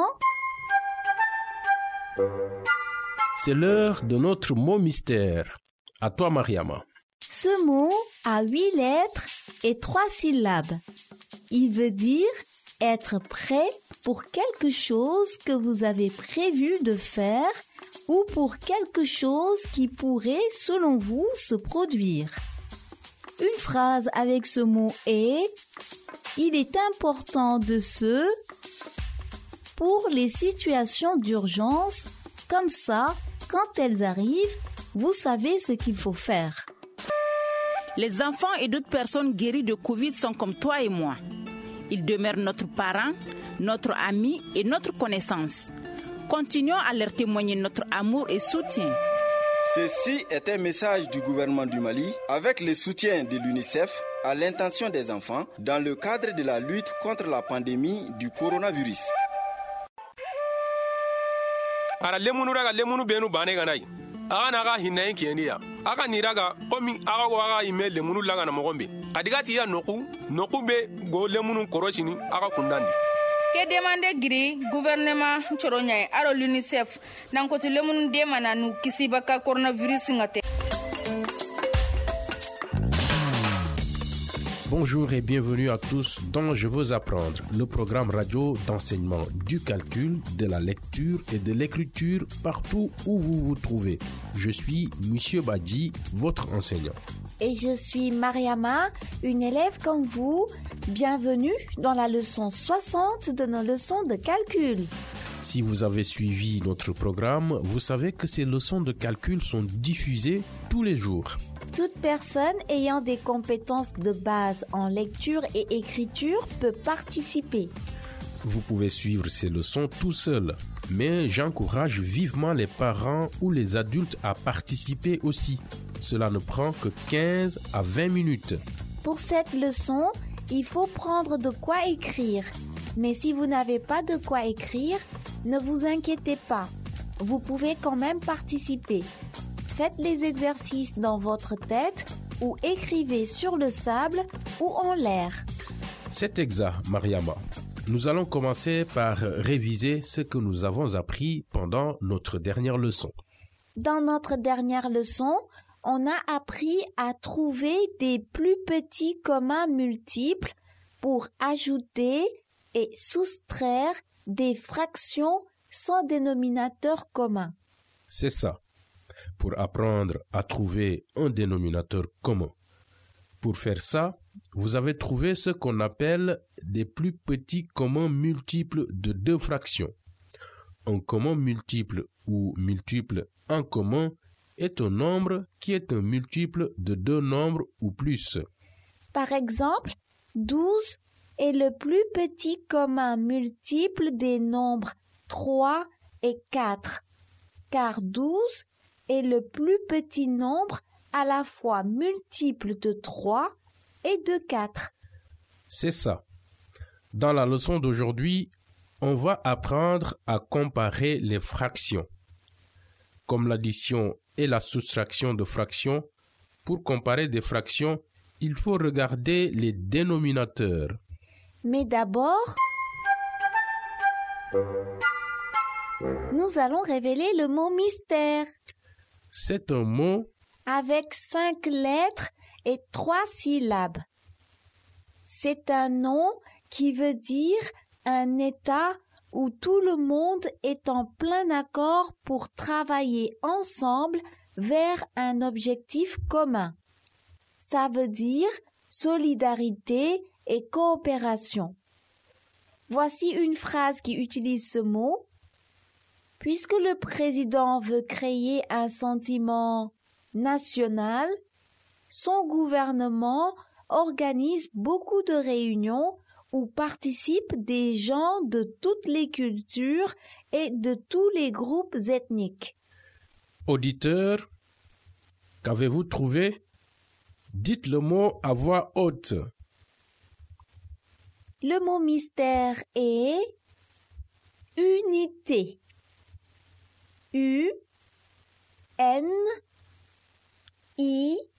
c'est l'heure de notre mot mystère. À toi, Mariama. Ce mot a 8 lettres et 3 syllabes. Il veut dire être prêt pour quelque chose que vous avez prévu de faire ou pour quelque chose qui pourrait, selon vous, se produire. Une phrase avec ce mot est « Il est important de se… » pour les situations d'urgence, comme ça, quand elles arrivent, vous savez ce qu'il faut faire. Les enfants et d'autres personnes guéries de Covid sont comme toi et moi. Ils demeurent notre parent, notre ami et notre connaissance. Continuons à leur témoigner notre amour et soutien. Ceci est un message du gouvernement du Mali avec le soutien de l'UNICEF à l'intention des enfants dans le cadre de la lutte contre la pandémie du coronavirus. Ara lemunu raga lemunu benu bane ganai. Aga naga hinay kiyenia. Aga niraga komi aga waga ime lemunu laga na mogombe. Kadigati ya noku be go lemunu koroshini aga kundandi. Ke demande giri gouvernement choronya aro l'UNICEF nan ko lemunu demana nu kisi baka coronavirus ngate. Bonjour et bienvenue à tous dans Je veux apprendre, le programme radio d'enseignement du calcul, de la lecture et de l'écriture partout où vous vous trouvez. Je suis Monsieur Badi, votre enseignant. Et je suis Mariama, une élève comme vous. Bienvenue dans la leçon 60 de nos leçons de calcul. Si vous avez suivi notre programme, vous savez que ces leçons de calcul sont diffusées tous les jours. Toute personne ayant des compétences de base en lecture et écriture peut participer. Vous pouvez suivre ces leçons tout seul, mais j'encourage vivement les parents ou les adultes à participer aussi. Cela ne prend que 15 à 20 minutes. Pour cette leçon, il faut prendre de quoi écrire. Mais si vous n'avez pas de quoi écrire, ne vous inquiétez pas. Vous pouvez quand même participer. Faites les exercices dans votre tête ou écrivez sur le sable ou en l'air. C'est exact, Mariama. Nous allons commencer par réviser ce que nous avons appris pendant notre dernière leçon. Dans notre dernière leçon, on a appris à trouver des plus petits communs multiples pour ajouter et soustraire des fractions sans dénominateur commun. C'est ça. Pour apprendre à trouver un dénominateur commun. Pour faire ça, vous avez trouvé ce qu'on appelle des plus petits communs multiples de deux fractions. Un commun multiple ou multiple en commun est un nombre qui est un multiple de deux nombres ou plus. Par exemple, 12 est le plus petit commun multiple des nombres 3 et 4, car 12 est le plus petit nombre à la fois multiple de 3 et de 4. C'est ça. Dans la leçon d'aujourd'hui, on va apprendre à comparer les fractions. Comme l'addition et la soustraction de fractions, pour comparer des fractions, il faut regarder les dénominateurs. Mais d'abord, nous allons révéler le mot mystère. C'est un mot avec 5 lettres et 3 syllabes. C'est un nom qui veut dire un état où tout le monde est en plein accord pour travailler ensemble vers un objectif commun. Ça veut dire solidarité et coopération. Voici une phrase qui utilise ce mot. Puisque le président veut créer un sentiment national, son gouvernement organise beaucoup de réunions où participent des gens de toutes les cultures et de tous les groupes ethniques. Auditeurs, qu'avez-vous trouvé? Dites le mot à voix haute. Le mot mystère est unité. U, N, I,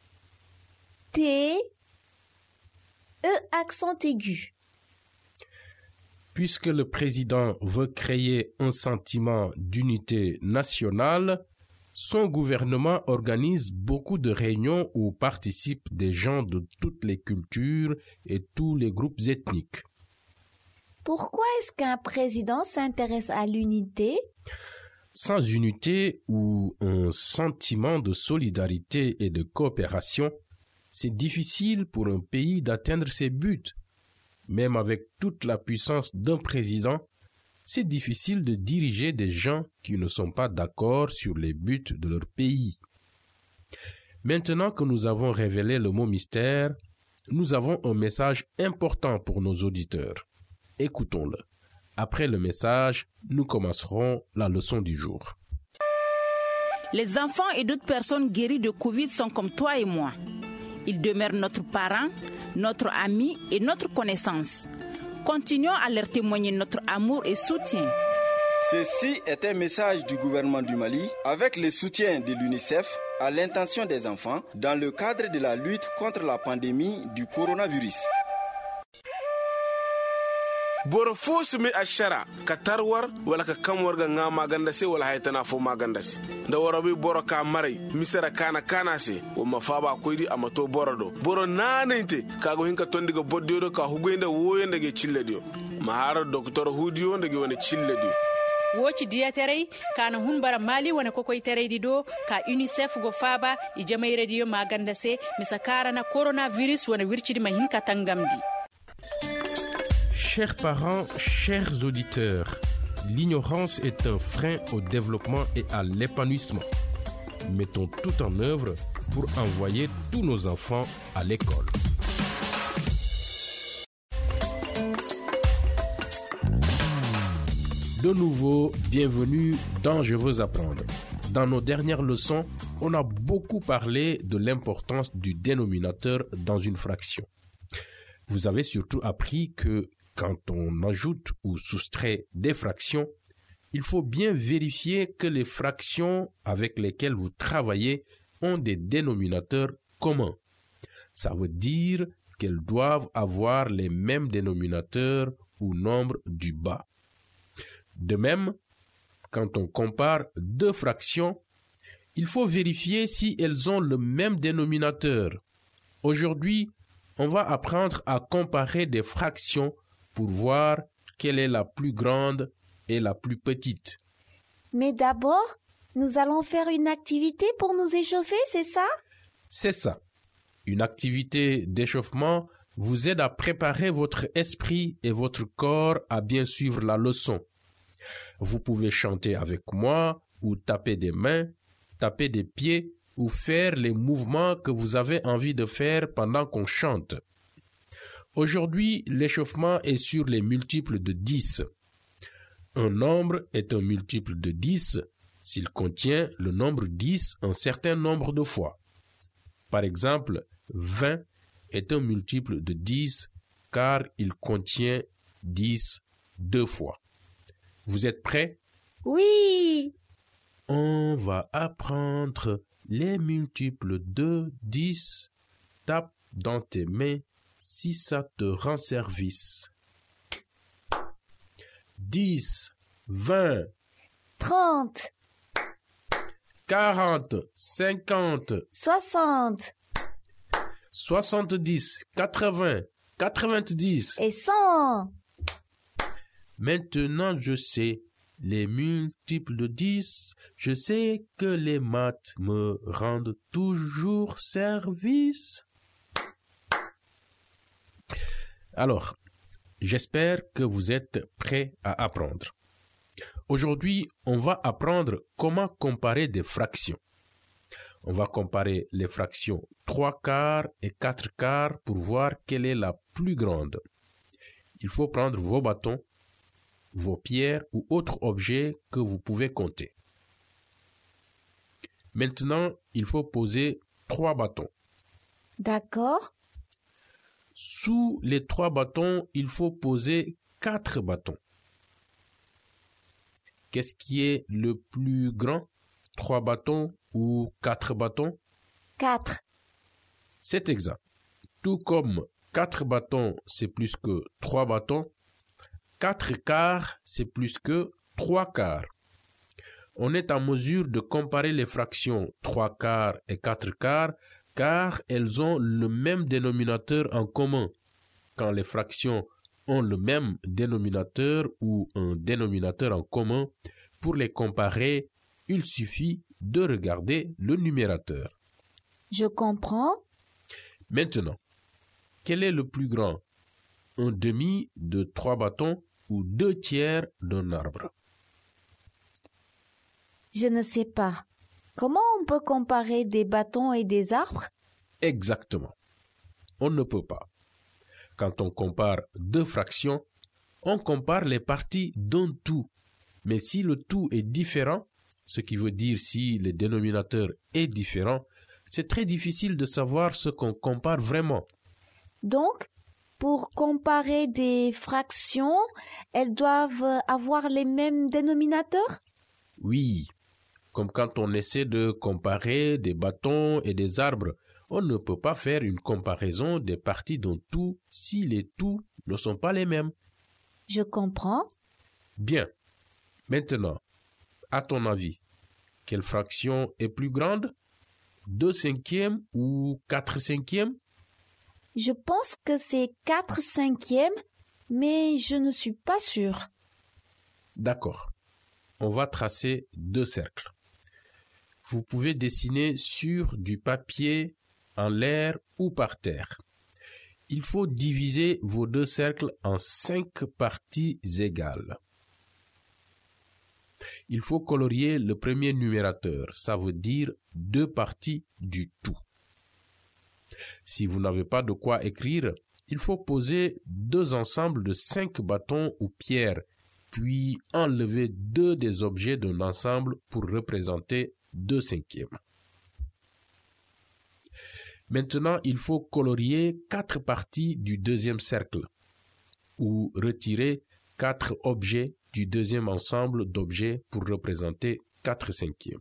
T, E accent aigu. Puisque le président veut créer un sentiment d'unité nationale, son gouvernement organise beaucoup de réunions où participent des gens de toutes les cultures et tous les groupes ethniques. Pourquoi est-ce qu'un président s'intéresse à l'unité? Sans unité ou un sentiment de solidarité et de coopération, c'est difficile pour un pays d'atteindre ses buts. Même avec toute la puissance d'un président, c'est difficile de diriger des gens qui ne sont pas d'accord sur les buts de leur pays. Maintenant que nous avons révélé le mot mystère, nous avons un message important pour nos auditeurs. Écoutons-le. Après le message, nous commencerons la leçon du jour. Les enfants et d'autres personnes guéries de Covid sont comme toi et moi. Ils demeurent notre parent, notre ami et notre connaissance. Continuons à leur témoigner notre amour et soutien. Ceci est un message du gouvernement du Mali avec le soutien de l'UNICEF à l'intention des enfants dans le cadre de la lutte contre la pandémie du coronavirus. boro fo simi ashara ka tarwar wala ka kamwar ga nga maganda se wala haytana fo maganda se da warabi boro ka marai misara kana se o mafaba koydi amato boro do boro nanente kago hinka tondiga boddo ka hugoynda woyende ge chilledio mahara docteur hudio ndege wona chilledio woci diyaterey kana hun bara mali wona kokoy tereydi do ka UNICEF go faba i jamay radio maganda se misakara na coronavirus wona wircidi ma hinka tangamdi. Chers parents, chers auditeurs, l'ignorance est un frein au développement et à l'épanouissement. Mettons tout en œuvre pour envoyer tous nos enfants à l'école. De nouveau, bienvenue dans Je veux apprendre. Dans nos dernières leçons, on a beaucoup parlé de l'importance du dénominateur dans une fraction. Vous avez surtout appris que quand on ajoute ou soustrait des fractions, il faut bien vérifier que les fractions avec lesquelles vous travaillez ont des dénominateurs communs. Ça veut dire qu'elles doivent avoir les mêmes dénominateurs ou nombres du bas. De même, quand on compare deux fractions, il faut vérifier si elles ont le même dénominateur. Aujourd'hui, on va apprendre à comparer des fractions pour voir quelle est la plus grande et la plus petite. Mais d'abord, nous allons faire une activité pour nous échauffer, c'est ça? C'est ça. Une activité d'échauffement vous aide à préparer votre esprit et votre corps à bien suivre la leçon. Vous pouvez chanter avec moi ou taper des mains, taper des pieds ou faire les mouvements que vous avez envie de faire pendant qu'on chante. Aujourd'hui, l'échauffement est sur les multiples de 10. Un nombre est un multiple de 10 s'il contient le nombre 10 un certain nombre de fois. Par exemple, 20 est un multiple de 10 car il contient 10 deux fois. Vous êtes prêts? Oui! On va apprendre les multiples de 10. Tape dans tes mains si ça te rend service. 10, 20, 30, 40, 50, 60, 70, 80, 90 et 100. Maintenant, je sais les multiples de 10. Je sais que les maths me rendent toujours service. Alors, j'espère que vous êtes prêts à apprendre. Aujourd'hui, on va apprendre comment comparer des fractions. On va comparer les fractions 3 quarts et 4 quarts pour voir quelle est la plus grande. Il faut prendre vos bâtons, vos pierres ou autres objets que vous pouvez compter. Maintenant, il faut poser 3 bâtons. D'accord. Sous les 3 bâtons, il faut poser 4 bâtons. Qu'est-ce qui est le plus grand? 3 bâtons ou 4 bâtons? 4. C'est exact. Tout comme 4 bâtons, c'est plus que 3 bâtons, 4 quarts, c'est plus que 3 quarts. On est en mesure de comparer les fractions 3 quarts et 4 quarts car elles ont le même dénominateur en commun. Quand les fractions ont le même dénominateur ou un dénominateur en commun, pour les comparer, il suffit de regarder le numérateur. Je comprends. Maintenant, quel est le plus grand? Un demi de 3 bâtons ou 2 tiers d'un arbre? Je ne sais pas. Comment on peut comparer des bâtons et des arbres? Exactement. On ne peut pas. Quand on compare deux fractions, on compare les parties d'un tout. Mais si le tout est différent, ce qui veut dire si le dénominateur est différent, c'est très difficile de savoir ce qu'on compare vraiment. Donc, pour comparer des fractions, elles doivent avoir les mêmes dénominateurs? Oui. Comme quand on essaie de comparer des bâtons et des arbres, on ne peut pas faire une comparaison des parties d'un tout si les tout ne sont pas les mêmes. Je comprends. Bien. Maintenant, à ton avis, quelle fraction est plus grande? 2/5 ou 4/5? Je pense que c'est 4/5, mais je ne suis pas sûre. D'accord. On va tracer 2 cercles. Vous pouvez dessiner sur du papier, en l'air ou par terre. Il faut diviser vos 2 cercles en 5 parties égales. Il faut colorier le premier numérateur, ça veut dire 2 parties du tout. Si vous n'avez pas de quoi écrire, il faut poser 2 ensembles de 5 bâtons ou pierres, puis enlever 2 des objets d'un ensemble pour représenter 2/5. Maintenant, il faut colorier 4 parties du deuxième cercle ou retirer 4 objets du deuxième ensemble d'objets pour représenter 4/5.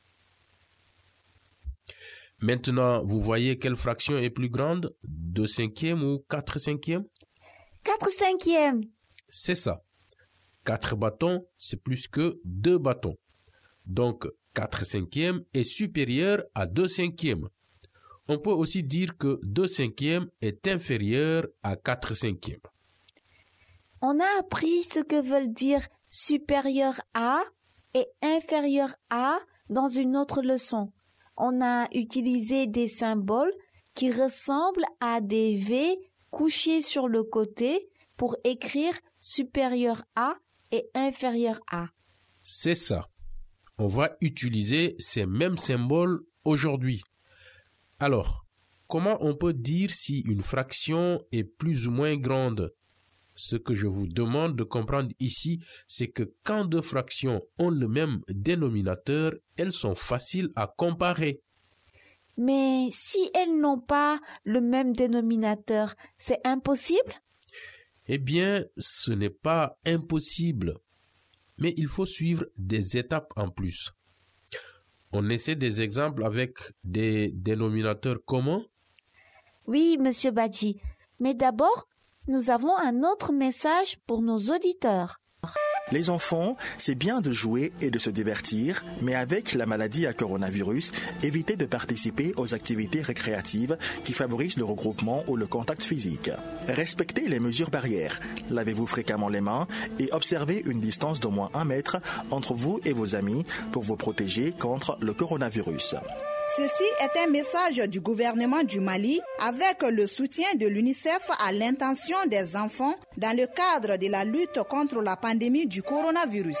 Maintenant, vous voyez quelle fraction est plus grande, 2/5 ou 4/5? 4/5. C'est ça. 4 bâtons, c'est plus que 2 bâtons. Donc, 4/5 est supérieur à 2/5. On peut aussi dire que 2/5 est inférieur à 4/5. On a appris ce que veulent dire supérieur à et inférieur à dans une autre leçon. On a utilisé des symboles qui ressemblent à des V couchés sur le côté pour écrire supérieur à et inférieur à. C'est ça. On va utiliser ces mêmes symboles aujourd'hui. Alors, comment on peut dire si une fraction est plus ou moins grande? Ce que je vous demande de comprendre ici, c'est que quand 2 fractions ont le même dénominateur, elles sont faciles à comparer. Mais si elles n'ont pas le même dénominateur, c'est impossible? Eh bien, ce n'est pas impossible, mais il faut suivre des étapes en plus. On essaie des exemples avec des dénominateurs communs? Oui, Monsieur Badji, mais d'abord, nous avons un autre message pour nos auditeurs. Les enfants, c'est bien de jouer et de se divertir, mais avec la maladie à coronavirus, évitez de participer aux activités récréatives qui favorisent le regroupement ou le contact physique. Respectez les mesures barrières, lavez-vous fréquemment les mains et observez une distance d'au moins 1 mètre entre vous et vos amis pour vous protéger contre le coronavirus. Ceci est un message du gouvernement du Mali avec le soutien de l'UNICEF à l'intention des enfants dans le cadre de la lutte contre la pandémie du coronavirus.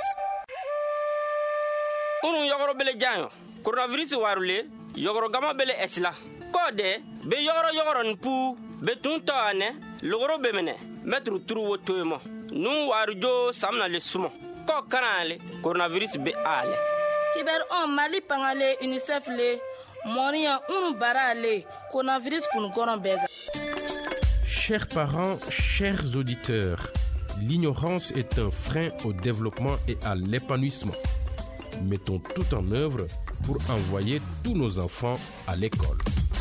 Unu yogoro bele janyo coronavirus warule yogoro gama bele esla kode be yogoro npu be tunto ane logoro bemene metru turu wotoymo nu warujo samna le sumo ko kanale coronavirus be ale kiber on Mali pangale UNICEF le Moria unu barale coronavirus kun goron bega. Chers parents, chers auditeurs, l'ignorance est un frein au développement et à l'épanouissement. Mettons tout en œuvre pour envoyer tous nos enfants à l'école.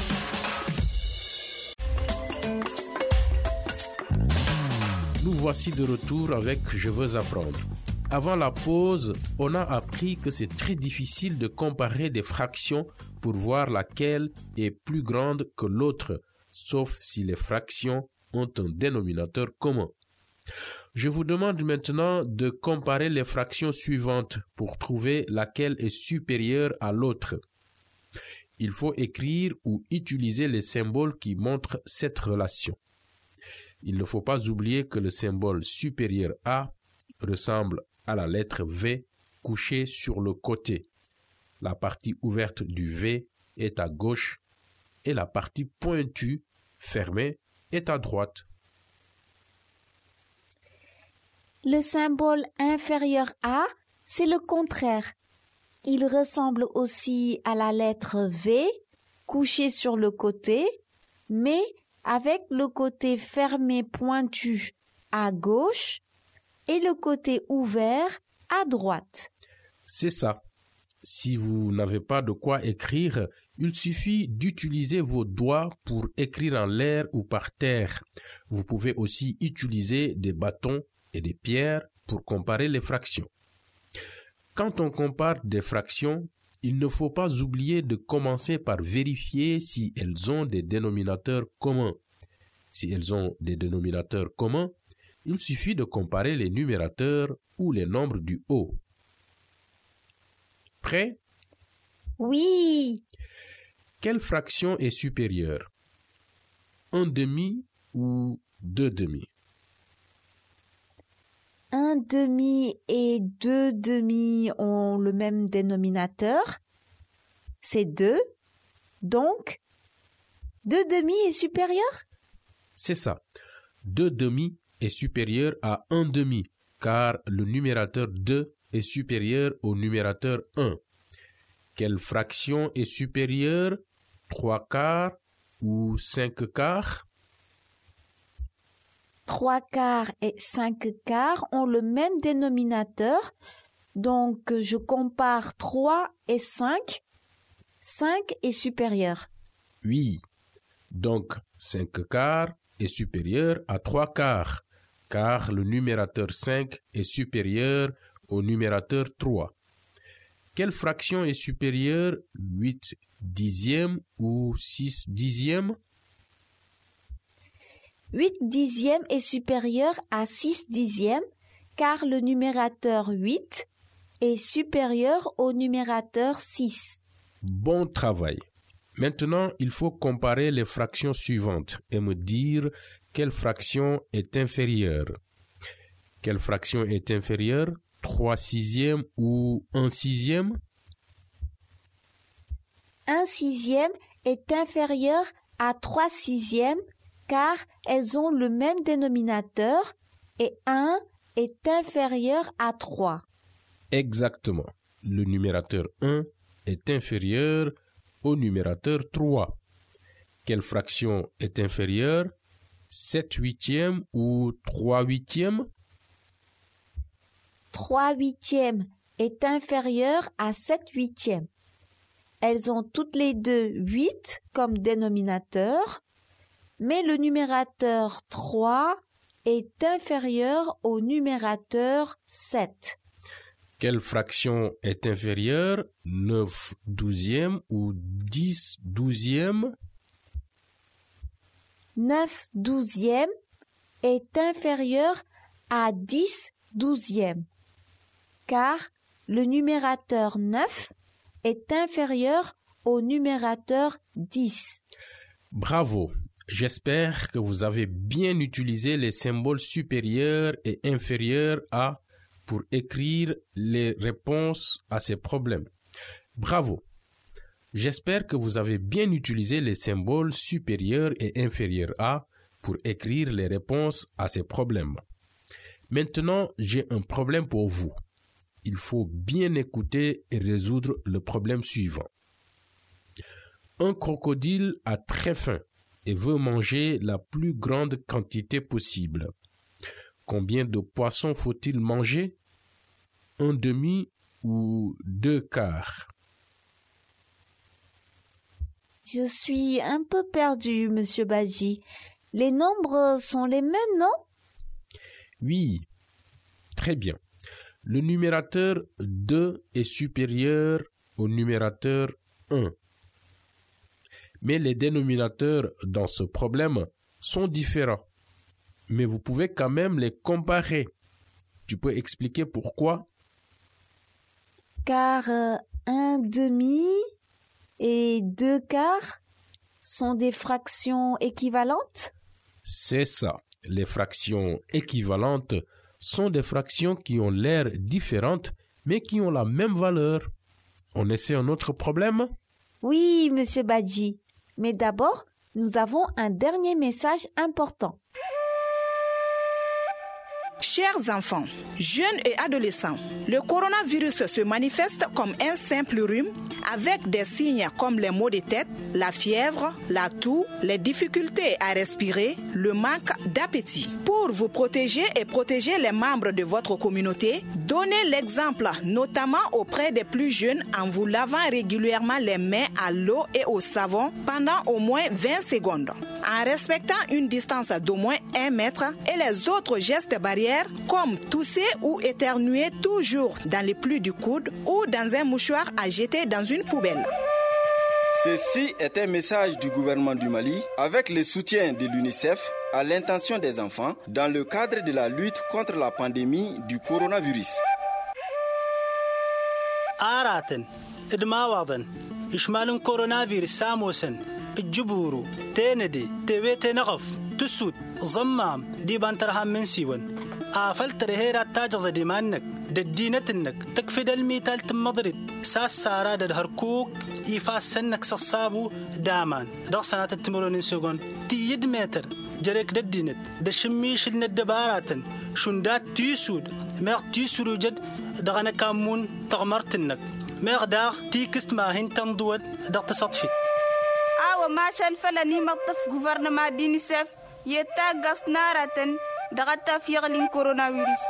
Nous voici de retour avec Je veux apprendre. Avant la pause, on a appris que c'est très difficile de comparer des fractions pour voir laquelle est plus grande que l'autre, sauf si les fractions ont un dénominateur commun. Je vous demande maintenant de comparer les fractions suivantes pour trouver laquelle est supérieure à l'autre. Il faut écrire ou utiliser les symboles qui montrent cette relation. Il ne faut pas oublier que le symbole supérieur à ressemble à la lettre V couchée sur le côté. La partie ouverte du V est à gauche et la partie pointue, fermée, est à droite. Le symbole inférieur à, c'est le contraire. Il ressemble aussi à la lettre V, couchée sur le côté, mais avec le côté fermé pointu à gauche et le côté ouvert à droite. C'est ça. Si vous n'avez pas de quoi écrire, il suffit d'utiliser vos doigts pour écrire en l'air ou par terre. Vous pouvez aussi utiliser des bâtons et des pierres pour comparer les fractions. Quand on compare des fractions, il ne faut pas oublier de commencer par vérifier si elles ont des dénominateurs communs. Si elles ont des dénominateurs communs, il suffit de comparer les numérateurs ou les nombres du haut. Prêt? Oui. Quelle fraction est supérieure? 1/2 ou 2/2? 1/2 et 2/2 ont le même dénominateur. C'est 2. Donc, 2/2 est supérieur? C'est ça. 2/2 est supérieur à 1/2 car le numérateur 2 est supérieur au numérateur 1. Quelle fraction est supérieure? 3/4 ou 5/4? 3/4 et 5/4 ont le même dénominateur. Donc, je compare 3 et 5. 5 est supérieur. Oui. Donc, 5/4 est supérieur à 3/4, car le numérateur 5 est supérieur au numérateur 3. Quelle fraction est supérieure? 8/10 ou 6/10? 8/10 est supérieur à 6/10 car le numérateur 8 est supérieur au numérateur 6. Bon travail. Maintenant, il faut comparer les fractions suivantes et me dire quelle fraction est inférieure. Quelle fraction est inférieure? 3/6 ou 1/6? 1/6 est inférieur à 3/6 car elles ont le même dénominateur et 1 est inférieur à 3. Exactement. Le numérateur 1 est inférieur au numérateur 3. Quelle fraction est inférieure? 7/8 ou 3/8? 3/8 est inférieur à 7/8. Elles ont toutes les deux 8 comme dénominateur, mais le numérateur 3 est inférieur au numérateur 7. Quelle fraction est inférieure? 9/12 ou 10/12? 9/12 est inférieur à 10/12 car le numérateur 9 est inférieur au numérateur 10. Bravo! J'espère que vous avez bien utilisé les symboles supérieurs et inférieurs à pour écrire les réponses à ces problèmes. Bravo! J'espère que vous avez bien utilisé les symboles supérieurs et inférieurs à pour écrire les réponses à ces problèmes. Maintenant, j'ai un problème pour vous. Il faut bien écouter et résoudre le problème suivant. Un crocodile a très faim et veut manger la plus grande quantité possible. Combien de poissons faut-il manger? 1/2 ou 2/4? Je suis un peu perdu, Monsieur Badji. Les nombres sont les mêmes, non? Oui, très bien. Le numérateur 2 est supérieur au numérateur 1. Mais les dénominateurs dans ce problème sont différents. Mais vous pouvez quand même les comparer. Tu peux expliquer pourquoi? Car 1/2 et 2/4 sont des fractions équivalentes? C'est ça. Les fractions équivalentes sont des fractions qui ont l'air différentes, mais qui ont la même valeur. On essaie un autre problème? Oui, Monsieur Badji. Mais d'abord, nous avons un dernier message important. Chers enfants, jeunes et adolescents, le coronavirus se manifeste comme un simple rhume avec des signes comme les maux de tête, la fièvre, la toux, les difficultés à respirer, le manque d'appétit. Pour vous protéger et protéger les membres de votre communauté, donnez l'exemple notamment auprès des plus jeunes en vous lavant régulièrement les mains à l'eau et au savon pendant au moins 20 secondes. En respectant une distance d'au moins 1 mètre et les autres gestes barrières comme tousser ou éternuer toujours dans les plis du coude ou dans un mouchoir à jeter dans une poubelle. Ceci est un message du gouvernement du Mali avec le soutien de l'UNICEF à l'intention des enfants dans le cadre de la lutte contre la pandémie du coronavirus. آراتن إدماوضن إشمال كورونا فيروس ساموسن الجبورو تيندي تيويتي نغف تسود ضمام دي بانترهام من سيون آفل ترهيرا تاجز ديمانك ددينتنك تكفيد الميتال تمضرد ساس ساراد الهركوك إيفاس سنك سصابو دامان دغسنات التمرون نسوغن تيد متر جريك ددينت دشميش الندباراتن شندات تيسود ميغ تيسودو جد دغنا كامون تغمرتنك ميغ داغ تيكست ما هين تنضود دغ تصطفي awa machal falani mataf gouvernement d'UNICEF yeta gas naraten dagata fiaglin coronavirus.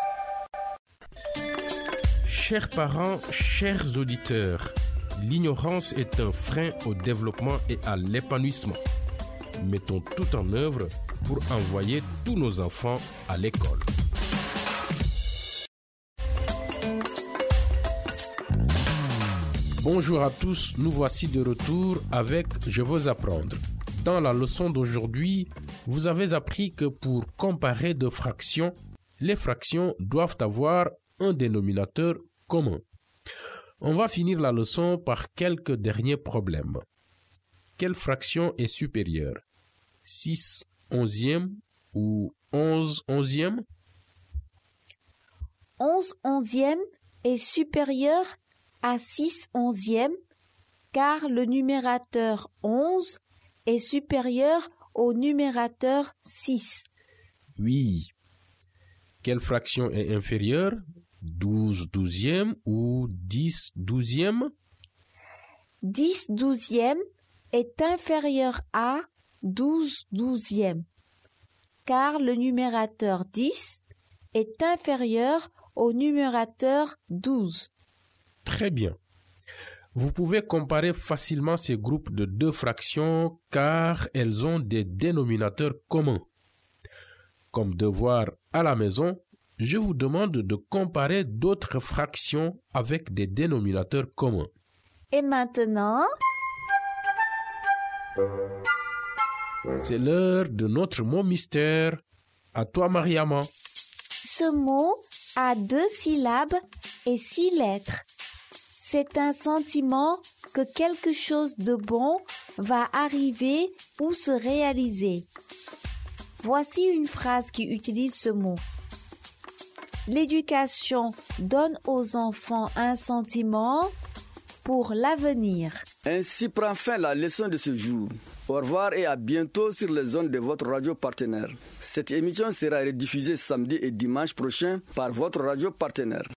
Chers parents, chers auditeurs, l'ignorance est un frein au développement et à l'épanouissement. Mettons tout en œuvre pour envoyer tous nos enfants à l'école. Bonjour à tous, nous voici de retour avec Je veux apprendre. Dans la leçon d'aujourd'hui, vous avez appris que pour comparer deux fractions, les fractions doivent avoir un dénominateur commun. On va finir la leçon par quelques derniers problèmes. Quelle fraction est supérieure? 6 onzièmes ou 11 onzièmes? 11 onzièmes est supérieur à 6 onzièmes, car le numérateur 11 est supérieur au numérateur 6. Oui. Quelle fraction est inférieure? 12 douzièmes ou 10 douzièmes? 10 douzièmes est inférieur à 12 douzièmes, car le numérateur 10 est inférieur au numérateur 12. Très bien. Vous pouvez comparer facilement ces groupes de deux fractions car elles ont des dénominateurs communs. Comme devoir à la maison, je vous demande de comparer d'autres fractions avec des dénominateurs communs. Et maintenant, c'est l'heure de notre mot mystère. À toi, Mariama. Ce mot a 2 syllabes et 6 lettres. C'est un sentiment que quelque chose de bon va arriver ou se réaliser. Voici une phrase qui utilise ce mot. L'éducation donne aux enfants un sentiment pour l'avenir. Ainsi prend fin la leçon de ce jour. Au revoir et à bientôt sur les ondes de votre radio partenaire. Cette émission sera rediffusée samedi et dimanche prochain par votre radio partenaire.